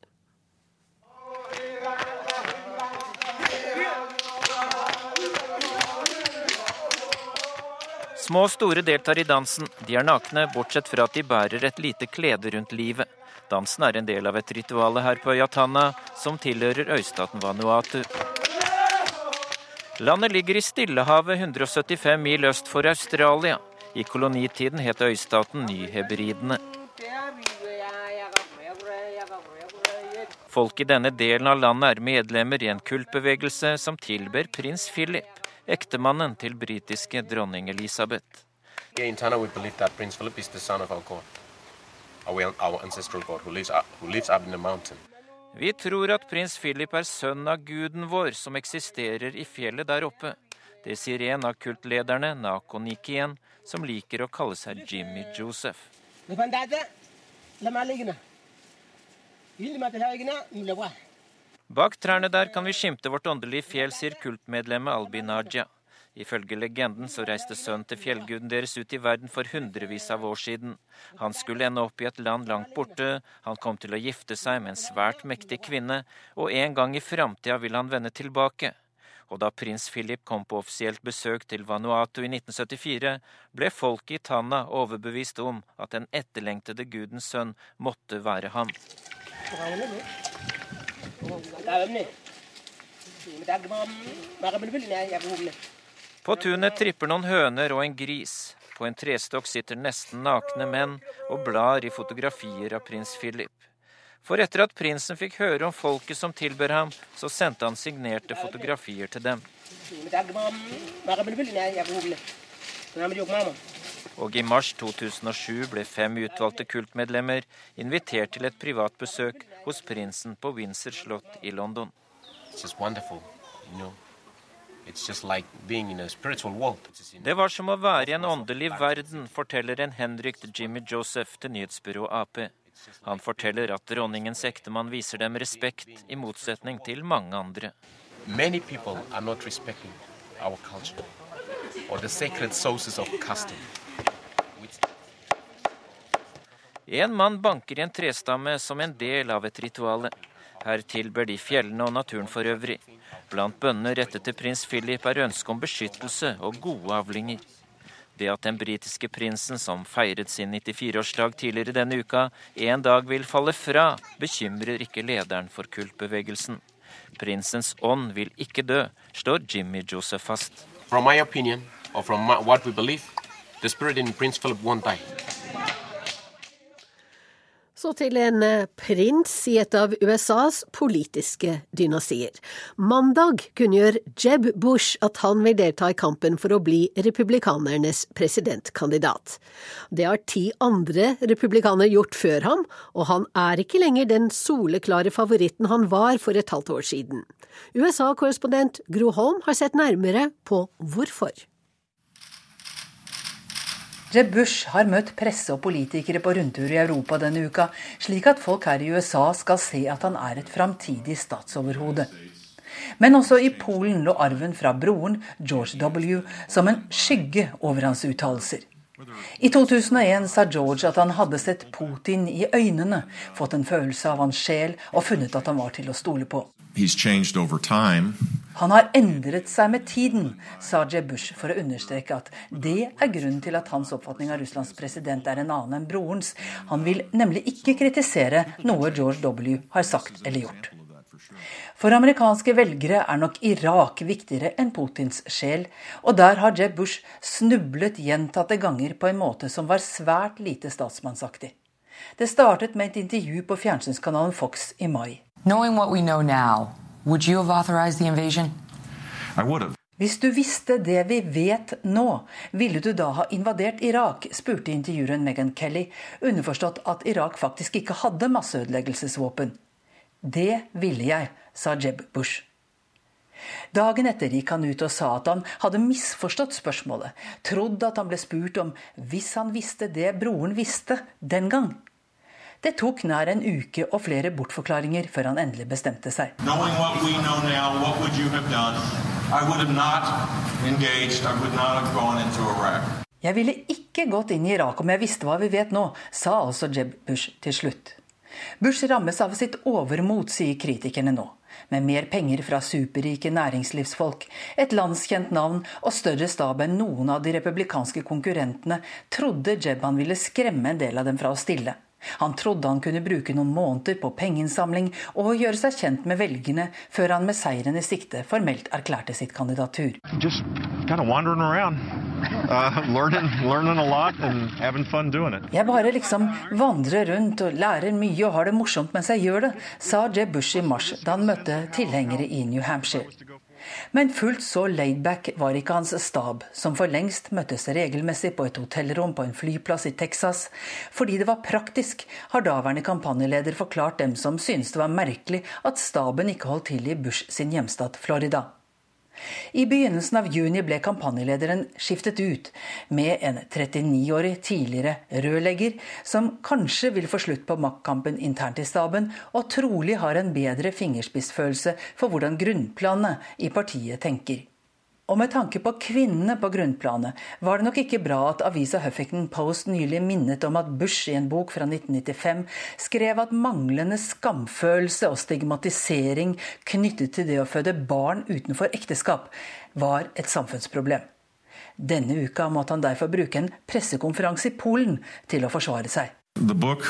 Små og store deltar i dansen. De er nakne, bortsett fra at de bærer et lite klede rundt livet. Dansen er en del av et rituale her på øya Tanna, som tilhører øystaten Vanuatu. Landet ligger i Stillehavet, hundre og syttifem mil øst for Australia. I kolonitiden het øystaten Ny-Hebridene. Folk i denne delen av landet er medlemmer i en kultbevegelse som tilber prins Philip, ektemannen til britiske dronning Elisabeth. In Tanna we believe that Prince Philip is the son of our God, our, our ancestral God, who lives, up, who lives up in the mountain. Vi tror at prins Philip er sønn av guden vår som eksisterer i fjellet der oppe. Det sier en av kultlederne, Nakonikien, som liker å kalle seg Jimmy Joseph. Bak trærne der kan vi skimte vårt åndelige fjell, sier kultmedlemmet Albi Nadia. Ifølge legenden så reiste sønnen til fjellguden deres ut i verden for hundrevis av år siden. Han skulle ende opp i et land langt borte, han kom til å gifte seg med en svært mektig kvinne, og en gang i fremtiden vil han vende tilbake. Og da prins Philip kom på offisielt besøk til Vanuatu i nitten syttifire, ble folket i Tanna overbevist om at den etterlengtede gudens sønn måtte være ham. På tunet tripper noen høner og en gris. På en trestokk sitter nesten nakne menn og blar i fotografier av prins Philip. For etter at prinsen fikk høre om folket som tilber ham, så sendte han signerte fotografier til dem. Og i mars to tusen og sju ble fem utvalgte kultmedlemmer invitert til et privatbesøk hos prinsen på Windsor slott i London. It's just wonderful, you know. It's just like being in a spiritual world. Det var som å være i en åndelig verden, forteller en Henrik Jimmy Joseph til nyhetsbyrå A P. Han forteller at dronningens ektemann viser dem respekt, i motsetning til mange andre. Many people are not respecting our culture or the sacred sources of custom. En mann banker i en trestamme som en del av et rituale. Her tilber de fjellene og naturen for øvrig. Blant bønnene rettet til prins Philip er ønske om beskyttelse og gode avlinger. Det at den britiske prinsen, som feiret sin nittifire-årsdag tidligere denne uka, en dag vil falle fra, bekymrer ikke lederen for kultbevegelsen. Prinsens ånd vil ikke dø, slår Jimmy Joseph fast. From my opinion, or from my, what we believe, the spirit in Prince Philip won't die. Så til en prins i et av U S A's politiske dynastier. Mandag kunngjør Jeb Bush at han vil delta i kampen for å bli republikanernes presidentkandidat. Det har ti andre republikanere gjort før ham, og han er ikke lenger den soleklare favoritten han var for et halvt år siden. U S A-korrespondent Gro Holm har sett nærmere på hvorfor. Jeb Bush har møtt presse og politikere på rundtur i Europa denne uka, slik at folk her i U S A skal se at han er et framtidig statsoverhode. Men også i Polen lå arven fra broren, George W., som en skygge over hans uttalelser. I to tusen og en sa George at han hadde sett Putin i øynene, fått en følelse av hans sjel og funnet at han var til å stole på. He's changed over time. Han har endret seg med tiden, sa Jeb Bush for å understreke at det er grunnen til at hans oppfatning av Russlands president er en annen enn brorens. Han vil nemlig ikke kritisere noe George W. har sagt eller gjort. For amerikanske velgere er nok Irak viktigere enn Putins sjel, og der har Jeb Bush snublet gjentatte ganger på en måte som var svært lite statsmannsaktig. Det startet med et intervju på fjernsynskanalen Fox i mai. Knowing what we know now, would you have authorized the invasion? I would have. Hvis du visste det vi vet nå, ville du da ha invadert Irak, spurte intervjueren Megyn Kelly, underforstått at Irak faktisk ikke hadde masseødeleggelsesvåpen. Det ville jeg, sa Jeb Bush. Dagen etter gikk han ut og sa at han hadde misforstått spørsmålet, trodd at han ble spurt om hvis han visste det broren visste den gang. Det tok nær en uke og flere bortforklaringer før han endelig bestemte seg. Knowing what we know now, what would you have done? I would have not engaged, I would not have gone into Iraq. Jeg ville ikke gått inn i Irak om jeg visste hva vi vet nå, sa altså Jeb Bush til slutt. Bush rammes av sitt overmot, sier kritikerne nå. Med mer penger fra superrike næringslivsfolk, et landskjent navn og større stab enn noen av de republikanske konkurrentene, trodde Jeb han ville skremme en del av dem fra å stille. Han trodde han kunne bruke noen måneder på pengeinnsamling og gjøre seg kjent med velgerne før han med seieren i sikte formelt erklærte sitt kandidatur. Just kind of wandering around, uh, learning, learning a lot and having fun doing it. Jeg bare liksom vandrer rundt og lærer mye og har det morsomt mens jeg gjør det, sa Jeb Bush i mars da han møtte tilhengere i New Hampshire. Men fullt så laidback var ikke hans stab, som for lengst møttes regelmessig på et hotellrom på en flyplass i Texas. Fordi det var praktisk, har daværende kampanjeleder forklart dem som synes det var merkelig at staben ikke holdt til i Bush sin hjemstat Florida. I begynnelsen av juni ble kampanjelederen skiftet ut med en trettioni-årig tidligere rørlegger som kanskje vil få slutt på maktkampen internt i staben og trolig har en bedre fingerspissfølelse for hvordan grunnplanet i partiet tenker. Og med tanke på kvinnene på grunnplanet var det nok ikke bra at avisa Huffington Post nylig minnet om at Bush i en bok fra nitten nittifem skrev at manglende skamfølelse og stigmatisering knyttet til det å føde barn utenfor ekteskap var et samfunnsproblem. Denne uka måtte han derfor bruke en pressekonferanse i Polen til å forsvare seg. The book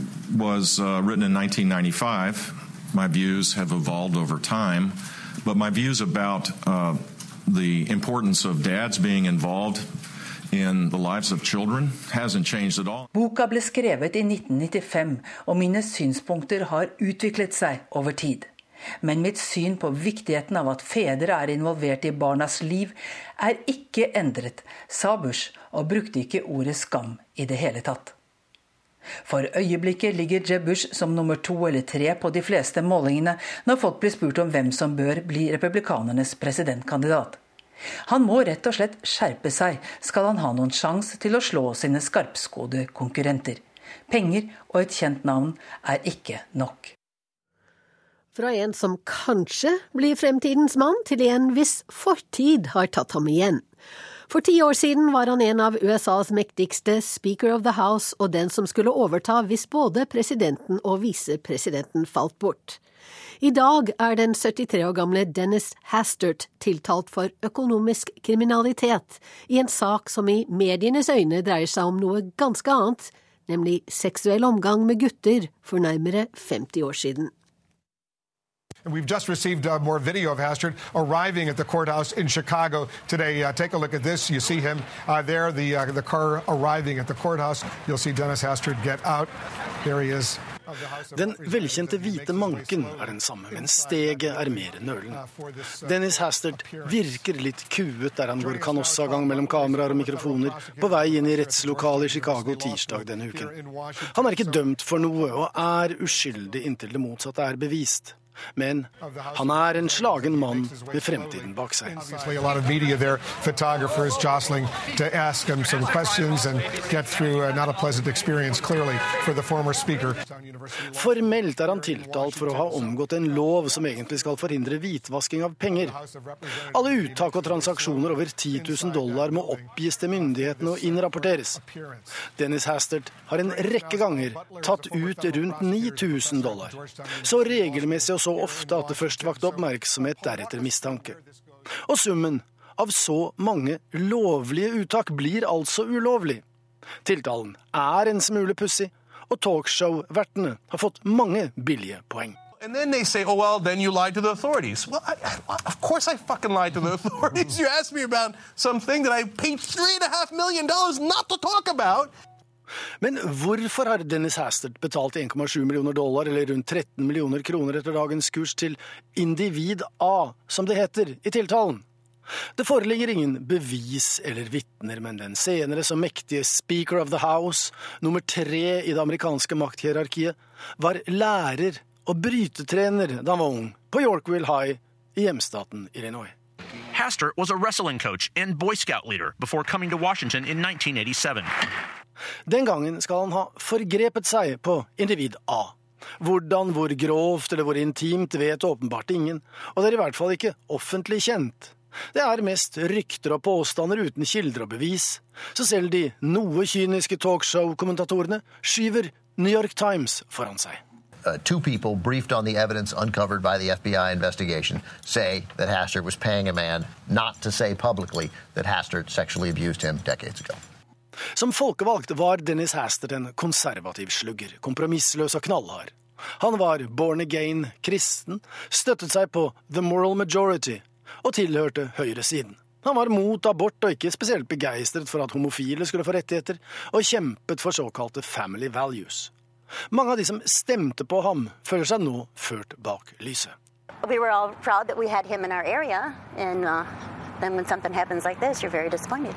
was uh, written in nineteen ninety-five. My views have evolved over time, but my views about uh, the importance of dads being involved in the lives of children hasn't changed at all. Boka ble skrevet i nitten nittifem, og mine synspunkter har utviklet seg over tid. Men mitt syn på viktigheten av at fedre er involvert i barnas liv, er ikke endret, sa Bush, og brukte ikke ordet skam i det hele tatt. For øyeblikket ligger Jeb Bush som nummer to eller tre på de fleste målingene når folk blir spurt om hvem som bør bli republikanernes presidentkandidat. Han må rett og slett skjerpe seg, skal han ha noen sjans til å slå sine skarpskodde konkurrenter. Penger og et kjent navn er ikke nok. Fra en som kanskje blir fremtidens mann, til en hvis fortid har tatt ham igjen. For ti år siden var han en av U S A's mektigste Speaker of the House og den som skulle overta hvis både presidenten og visepresidenten falt bort. I dag er den syttitre år gamle Dennis Hastert tiltalt for økonomisk kriminalitet i en sak som i medienes øyne dreier seg om noe ganske annet, nemlig seksuell omgang med gutter for nærmere femti år siden. And we've just received uh, more video of Hastert arriving at the courthouse in Chicago today. Uh, take a look at this. You see him uh, there, the, uh, the car arriving at the courthouse. You'll see Dennis Hastert get out. There he is. Den velkjente hvite manken er den samme, men steget er mer nølende. Dennis Hastert virker litt kuet der han går kanossagang mellom kameraer og mikrofoner på vei inn i rettslokalet i Chicago tirsdag denne uken. Han er ikke dømt for noe og er uskyldig inntil det motsatte er bevist. Men han er en slagen mann med fremtiden bak seg. Formelt er han tiltalt for å ha omgått en lov som egentlig skal forhindre hvitvasking av penger. Alle uttak og transaksjoner over ti tusen dollar må oppgis til myndighetene og innrapporteres. Dennis Hastert har en rekke ganger tatt ut rundt ni tusen dollar. Så regelmessig og så ofte at det først vakte oppmerksomhet, deretter mistanke. Og summen av så mange lovlige uttak blir altså ulovlig. Tiltalen er en smule pussig, og talkshow-vertene har fått mange billige poeng. And then they say, oh, well, then you lied to the authorities. Well, I, I, of course I fucking lied to the authorities. You asked me about something that I paid three and a half million dollars not to talk about. Men hvorfor har Dennis Hastert betalt en komma sju millioner dollar, eller rundt tretten millioner kroner etter dagens kurs, til individ A, som det heter i tiltalen? Det foreligger ingen bevis eller vittner, men den senere så mektige Speaker of the House, nummer tre i det amerikanske makthierarkiet, var lærer og brytetrener da han var ung, på Yorkville High i hjemstaten Illinois. Hastert was a wrestling coach and Boy Scout leader before coming to Washington in nineteen eighty-seven. Den gangen skal han ha forgrepet seg på individ A. Hvordan, hvor grovt eller hvor intimt vet åpenbart ingen, og det er i hvert fall ikke offentlig kjent. Det er mest rykter og påstander uten kilder og bevis, så selv de noe kyniske talkshow-kommentatorene skyver New York Times foran seg. Uh, two people briefed on the evidence uncovered by the F B I investigation say that Hastert was paying a man not to say publicly that Hastert sexually abused him decades ago. Som folkevalgt var Dennis Hastert en konservativ slugger, kompromissløs og knallhard. Han var born again, kristen, støttet seg på the moral majority og tilhørte høyresiden. Han var mot abort og ikke spesielt begeistret for at homofile skulle få rettigheter, og kjempet for såkalte family values. Mange av de som stemte på ham føler seg nå ført bak lyset. We were all proud that we had him in our area, and uh, then when something happens like this, you're very disappointed.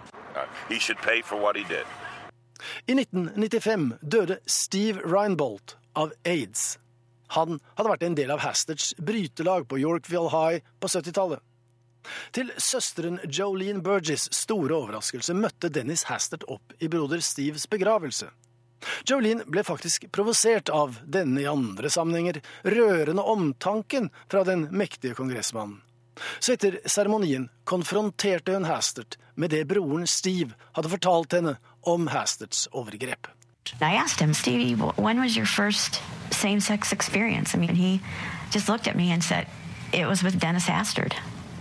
He should pay for what he did. I nitten nittifem døde Steve Reinbold av AIDS. Han hadde vært en del av Hasterts brytelag på Yorkville High på syttitallet. Til søsteren Jolene Burgess' store overraskelse møtte Dennis Hastert opp i broder Steves begravelse. Jolene ble faktisk provosert av denne i andre sammenhenger rørende omtanken fra den mektige kongressmannen. Så etter seremonien konfronterte hun Hastert med det broren Steve hadde fortalt henne om Hasterts overgrep. I asked him, Stevie, when was your first same-sex experience? I mean, he just looked at me and said, it was with Dennis Hastert.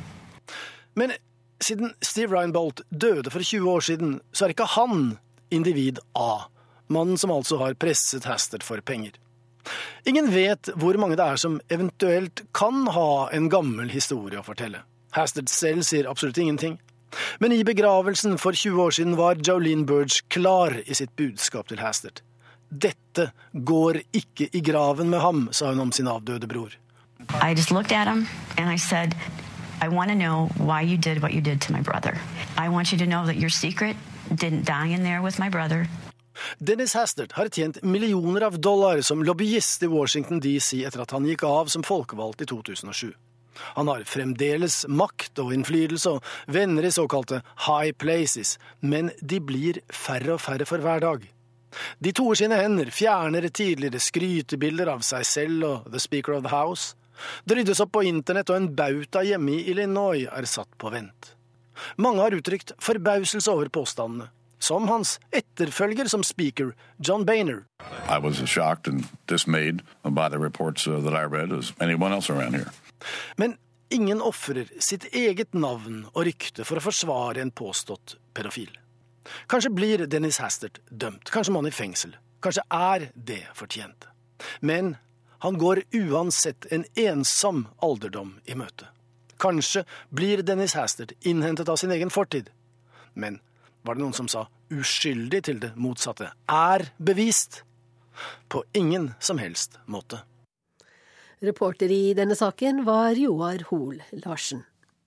Men siden Steve Reinbold døde for tjue år siden, så er ikke han individ A, mannen som altså har presset Hastert for penger. Ingen vet hvor mange det er som eventuelt kan ha en gammel historie å fortelle. Hastert selv sier absolutt ingenting. Men i begravelsen for tjue år siden var Jolene Burge klar i sitt budskap til Hastert. Dette går ikke i graven med ham, sa hun om sin avdøde bror. I just looked at him and I said, I want to know why you did what you did to my brother. I want you to know that your secret didn't die in there with my brother. Dennis Hastert har tjent millioner av dollar som lobbyist i Washington D C etter at han gikk av som folkevalgt i to tusen og sju. Han har fremdeles makt og innflytelse og venner i såkalte high places, men de blir færre og færre for hver dag. De toer sine hender, fjerner tidligere skrytebilder av seg selv og The Speaker of the House. Det ryddes opp på internett, og en bauta hjemme i Illinois er satt på vent. Mange har uttrykt forbauselse over påstandene, som hans etterfølger som speaker, John Boehner. I was as shocked and dismayed by the reports uh, that I read as anyone else around here. Men ingen offrer sitt eget navn og rykte for å forsvare en påstått pedofil. Kanskje blir Dennis Hastert dømt, kanskje må han i fengsel, kanskje er det fortjent. Men han går uansett en ensom alderdom i møte. Kanskje blir Dennis Hastert innhentet av sin egen fortid. Men var det noen som sa uskyldig til det motsatte, er bevist? På ingen som helst måte. Reporter i denne saken var Joar Hoel Larsen.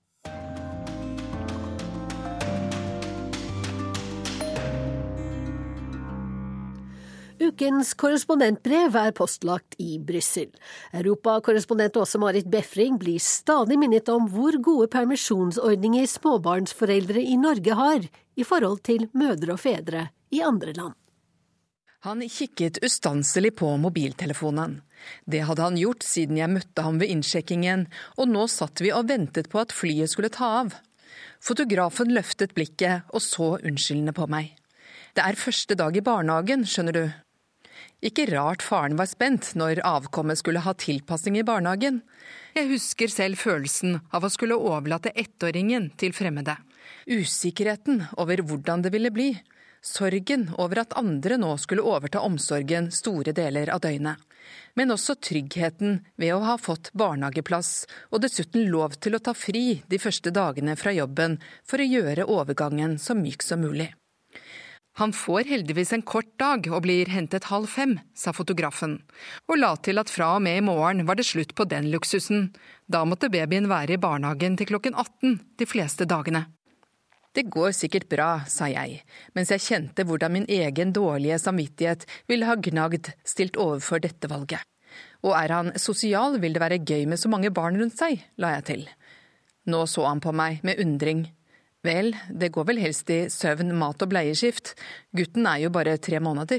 Ukens korrespondentbrev er postlagt i Bryssel. Europakorrespondent Åse-Marit Befring blir stadig minnet om hvor gode permisjonsordninger småbarnsforeldre i Norge har i forhold til mødre og fedre i andre land. Han kikket ustanselig på mobiltelefonen. Det hadde han gjort siden jeg møtte ham ved innsjekkingen, og nå satt vi og ventet på at flyet skulle ta av. Fotografen løftet blikket og så unnskyldende på meg. Det er første dag i barnehagen, skjønner du. Ikke rart faren var spent når avkommet skulle ha tilpassing i barnehagen. Jeg husker selv følelsen av å skulle overlate ettåringen til fremmede. Usikkerheten over hvordan det ville bli. Sorgen over at andre nå skulle overta omsorgen store deler av døgnet. Men også tryggheten ved å ha fått barnehageplass, og dessuten lov til å ta fri de første dagene fra jobben for å gjøre overgangen så myk som mulig. Han får heldigvis en kort dag og blir hentet halv fem, sa fotografen, og la til at fra og med i morgen var det slutt på den luksusen. Da måtte babyen være i barnehagen til klokken atten de fleste dagene. Det går sikkert bra, sa jeg, mens jeg kjente hvordan min egen dårlige samvittighet ville ha gnagd stilt overfor dette valget. Og er han sosial, vil det være gøy med så mange barn rundt seg, la jeg til. Nå så han på meg med undring. Vel, det går vel helst i søvn, mat og bleieskift. Gutten er jo bare tre måneder.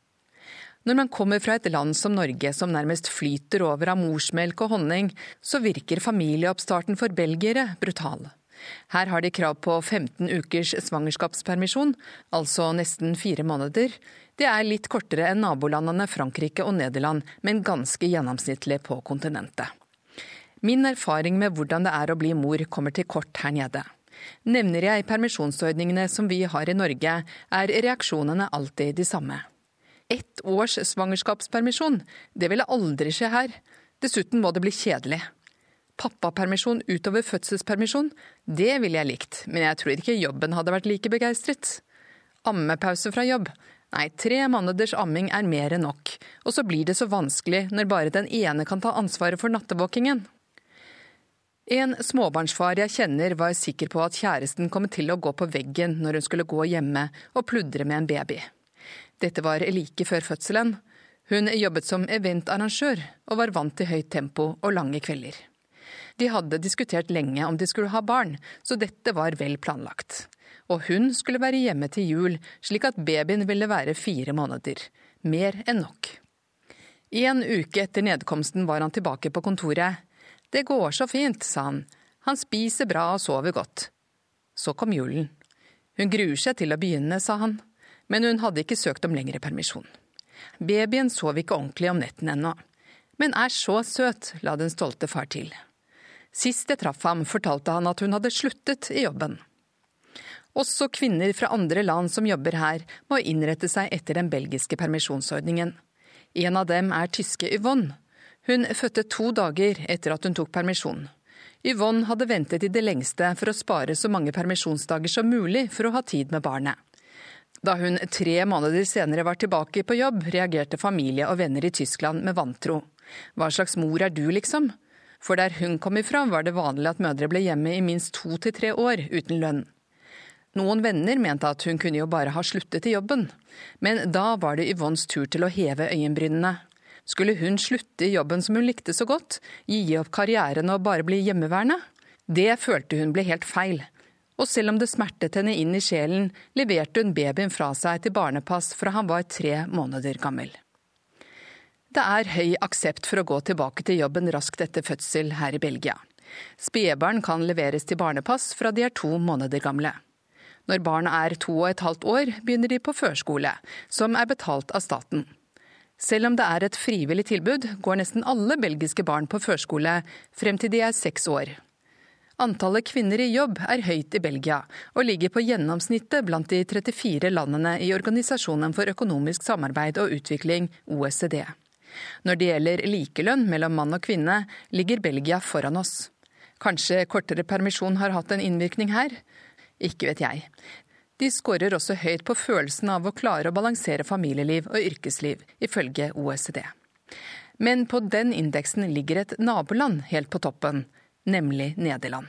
Når man kommer fra et land som Norge, som nærmest flyter over av morsmelk og honning, så virker familieoppstarten for belgiere brutal. Her har de krav på femten ukers svangerskapspermisjon, altså nesten fire måneder. Det er litt kortere enn nabolandene Frankrike og Nederland, men ganske gjennomsnittlig på kontinentet. Min erfaring med hvordan det er å bli mor kommer til kort her nede. Nevner jeg permisjonsordningene som vi har i Norge, er reaksjonene alltid de samme. Ett års svangerskapspermisjon, det ville aldri skje her. Dessuten må det bli kjedelig. Pappapermisjon utover fødselspermisjon, det ville jeg likt, men jeg tror ikke jobben hadde vært like begeistret. Ammepause fra jobb. Nei, tre måneders amming er mer enn nok, og så blir det så vanskelig når bare den ene kan ta ansvaret for nattevåkingen. En småbarnsfar jeg kjenner var sikker på at kjæresten kom til å gå på veggen når hun skulle gå hjemme og pludre med en baby. Dette var like før fødselen. Hun jobbet som eventarrangør og var vant til høyt tempo og lange kvelder. De hadde diskutert lenge om de skulle ha barn, så dette var vel planlagt. Og hun skulle være hjemme til jul, slik at babyen ville være fire måneder. Mer enn nok. En uke etter nedkomsten var han tilbake på kontoret. Det går så fint, sa han. Han spiser bra og sover godt. Så kom julen. Hun gruer seg til å begynne, sa han. Men hun hadde ikke søkt om lengre permisjon. Babyen sov ikke ordentlig om netten ennå. Men er så søt, la den stolte far til. Sist jeg traff ham, fortalte han at hun hadde sluttet i jobben. Også kvinner fra andre land som jobber her, må innrette seg etter den belgiske permisjonsordningen. En av dem er tyske Yvonne. Hun fødte to dager etter at hun tok permisjon. Yvonne hadde ventet i det lengste for å spare så mange permisjonsdager som mulig for å ha tid med barnet. Da hun tre måneder senere var tilbake på jobb, reagerte familie og venner i Tyskland med vantro. Hva slags mor er du, liksom? For der hun kom ifra var det vanlig at mødre ble hjemme i minst to til tre år uten lønn. Noen venner mente at hun kunne jo bare ha sluttet i jobben, men da var det Yvonnes tur til å heve øyenbrynene. Skulle hun slutte i jobben som hun likte så godt, gi opp karrieren og bare bli hjemmeværende? Det følte hun ble helt feil. Og selv om det smertet henne inn i sjelen, leverte hun babyen fra seg til barnepass fra han var tre måneder gammel. Det er høy aksept for å gå tilbake til jobben raskt etter fødsel her i Belgia. Spedbarn kan leveres til barnepass fra de er to måneder gamle. Når barna er to og et halvt år, begynner de på førskole, som er betalt av staten. Selv om det er et frivillig tilbud, går nesten alle belgiske barn på førskole frem til de er seks år. Antallet kvinner i jobb er høyt i Belgia, og ligger på gjennomsnittet blant de trettifire landene i Organisasjonen for økonomisk samarbeid og utvikling, O E C D. Når det gjelder likelønn mellom mann og kvinne, ligger Belgia foran oss. Kanskje kortere permisjon har hatt en innvirkning her? Ikke vet jeg. De skårer også høyt på følelsen av å klare å balansere familieliv og yrkesliv, ifølge O E C D. Men på den indeksen ligger et naboland helt på toppen, nemlig Nederland.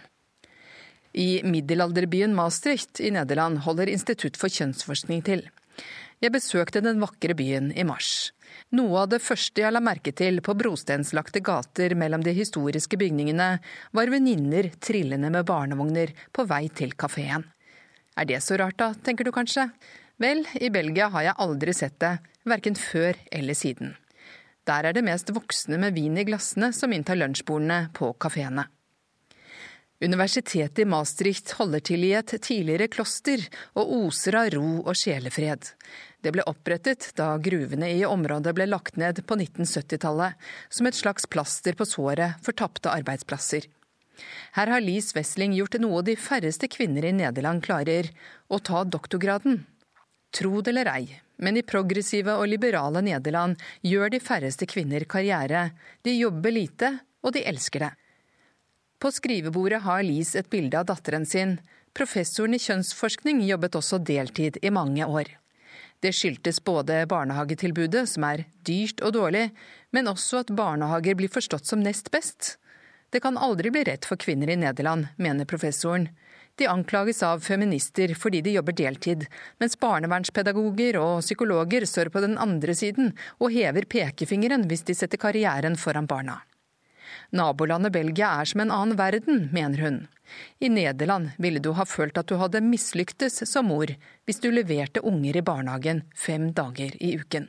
I middelalderbyen Maastricht i Nederland holder Institutt for kjønnsforskning til. Jeg besøkte den vakre byen i mars. Noe av det første jeg la merke til på brostenslagte gater mellom de historiske bygningene, var venninner trillende med barnevogner på vei til kaféen. Er det så rart da, tenker du kanskje? Vel, i Belgia har jeg aldri sett det, hverken før eller siden. Der er det mest voksne med vin i glassene som inntar lunsjbordene på kaféene. Universitetet i Maastricht holder til i et tidligere kloster og oser av ro og sjelefred. Det ble opprettet da gruvene i området ble lagt ned på nitten syttitallet, som et slags plaster på såret for tapte arbeidsplasser. Her har Lise Wessling gjort noe de færreste kvinner i Nederland klarer, å ta doktorgraden. Tro det eller ei, men i progressive og liberale Nederland gjør de færreste kvinner karriere. De jobber lite, og de elsker det. På skrivebordet har Lise et bilde av datteren sin. Professoren i kjønnsforskning jobbet også deltid i mange år. Det skyldtes både barnehagetilbudet, som er dyrt og dårlig, men også at barnehager blir forstått som nest best. Det kan aldri bli rett for kvinner i Nederland, mener professoren. De anklages av feminister fordi de jobber deltid, mens barnevernspedagoger og psykologer står på den andre siden og hever pekefingeren hvis de setter karrieren foran barna. Nabolandet Belgia er som en annen verden, mener hun. I Nederland ville du ha følt at du hadde mislyktes som mor hvis du leverte unger i barnehagen fem dager i uken.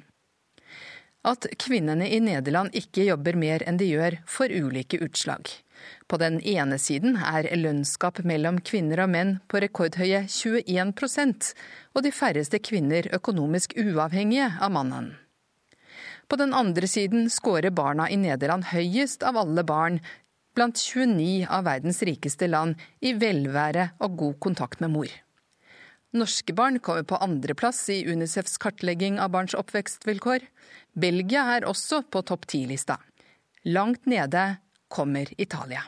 At kvinnene i Nederland ikke jobber mer enn de gjør, får ulike utslag. På den ene siden er lønnsgap mellom kvinner og menn på rekordhøye tjueen prosent, og de færreste kvinner økonomisk uavhengige av mannen. På den andre siden skårer barna i Nederland høyest av alle barn, blant tjueni av verdens rikeste land, i velvære og god kontakt med mor. Norske barn kommer på andreplass i UNICEFs kartlegging av barns oppvekstvilkår. Belgia er også på topp ti-lista. Langt nede kommer Italia.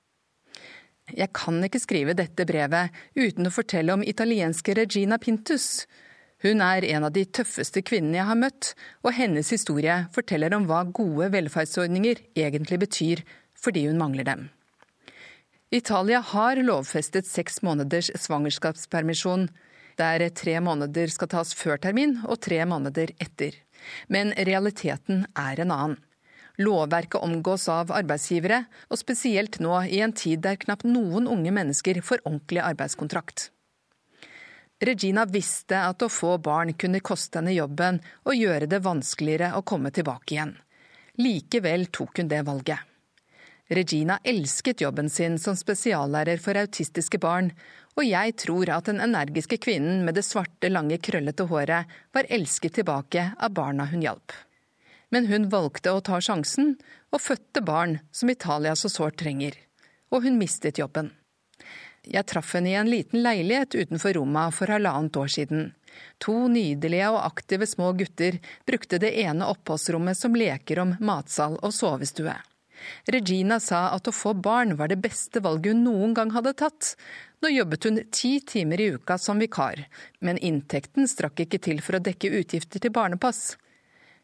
Jeg kan ikke skrive dette brevet uten å fortelle om italienske Regina Pintus. Hun er en av de tøffeste kvinnene jeg har møtt, og hennes historie forteller om hva gode velferdsordninger egentlig betyr fordi hun mangler dem. Italia har lovfestet seks måneders svangerskapspermisjon, der tre måneder skal tas før termin og tre måneder etter. Men realiteten er en annen. Lovverket omgås av arbeidsgivere, og spesielt nå i en tid der knapt noen unge mennesker får ordentlig arbeidskontrakt. Regina visste at å få barn kunne koste henne jobben og gjøre det vanskeligere å komme tilbake igjen. Likevel tok hun det valget. Regina elsket jobben sin som spesiallærer for autistiske barn, og jeg tror at den energiske kvinnen med det svarte, lange, krøllete håret var elsket tilbake av barna hun hjalp. Men hun valgte å ta sjansen og fødte barn som Italia så sårt trenger. Og hun mistet jobben. Jeg traff henne i en liten leilighet utenfor Roma for halvannet år siden. To nydelige og aktive små gutter brukte det ene oppholdsrommet som leker om matsal og sovestue. Regina sa at å få barn var det beste valget hun noen gang hadde tatt. Nå jobbet hun ti timer i uka som vikar, men inntekten strakk ikke til for å dekke utgifter til barnepass.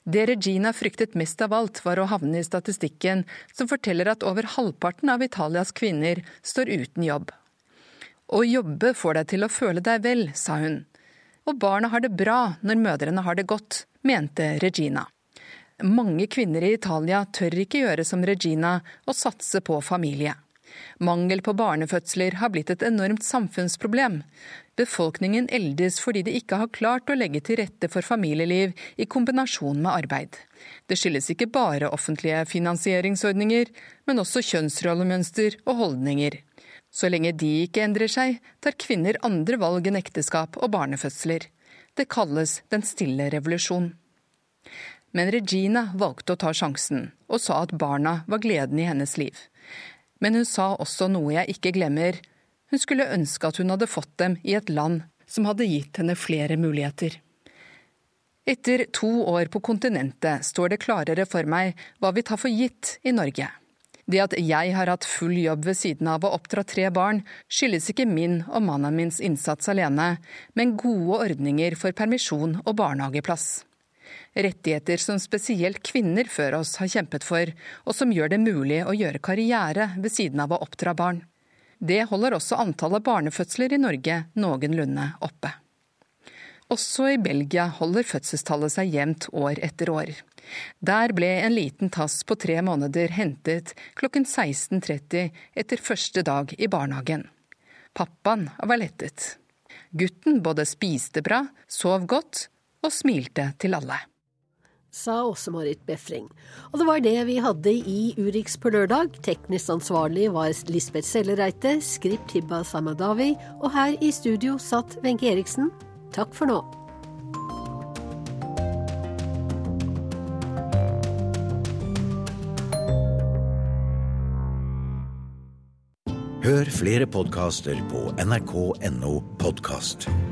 Det Regina fryktet mest av alt var å havne i statistikken som forteller at over halvparten av Italias kvinner står uten jobb. Å jobbe får deg til å føle deg vel, sa hun. Og barna har det bra når mødrene har det godt, mente Regina. Mange kvinner i Italia tør ikke gjøre som Regina og satse på familie. Mangel på barnefødsler har blitt et enormt samfunnsproblem. Befolkningen eldes fordi de ikke har klart å legge til rette for familieliv i kombinasjon med arbeid. Det skyldes ikke bare offentlige finansieringsordninger, men også kjønnsrollemønster og holdninger. Så lenge de ikke endrer seg, tar kvinner andre valg enn ekteskap og barnefødsler. Det kalles den stille revolusjon. Men Regina valgte å ta sjansen, og sa at barna var gleden i hennes liv. Men hun sa også noe jeg ikke glemmer. Hun skulle ønske at hun hadde fått dem i et land som hadde gitt henne flere muligheter. Etter to år på kontinentet står det klarere for meg hva vi tar for gitt i Norge. Det at jeg har hatt full jobb ved siden av å oppdra tre barn, skyldes ikke min og mannen mins innsats alene, men gode ordninger for permisjon og barnehageplass. Rettigheter som spesielt kvinner før oss har kjempet for, og som gjør det mulig å gjøre karriere ved siden av å oppdra barn. Det holder også antallet barnefødsler i Norge noenlunde oppe. Også i Belgia holder fødselstallet seg jevnt år etter år. Der ble en liten tass på tre måneder hentet klokken seksten tretti etter første dag i barnehagen. Pappaen var lettet. Gutten både spiste bra, sov godt og smilte til alle. Sa Åse-Marit Befring. Og det var det vi hadde i Urix på lørdag. Teknisk ansvarlig var Lisbeth Sellereite, skript Hibba Samadavi, og her i studio satt Wenche Eriksen. Takk for nå. Hør flere podcaster på n r k punktum no podkast.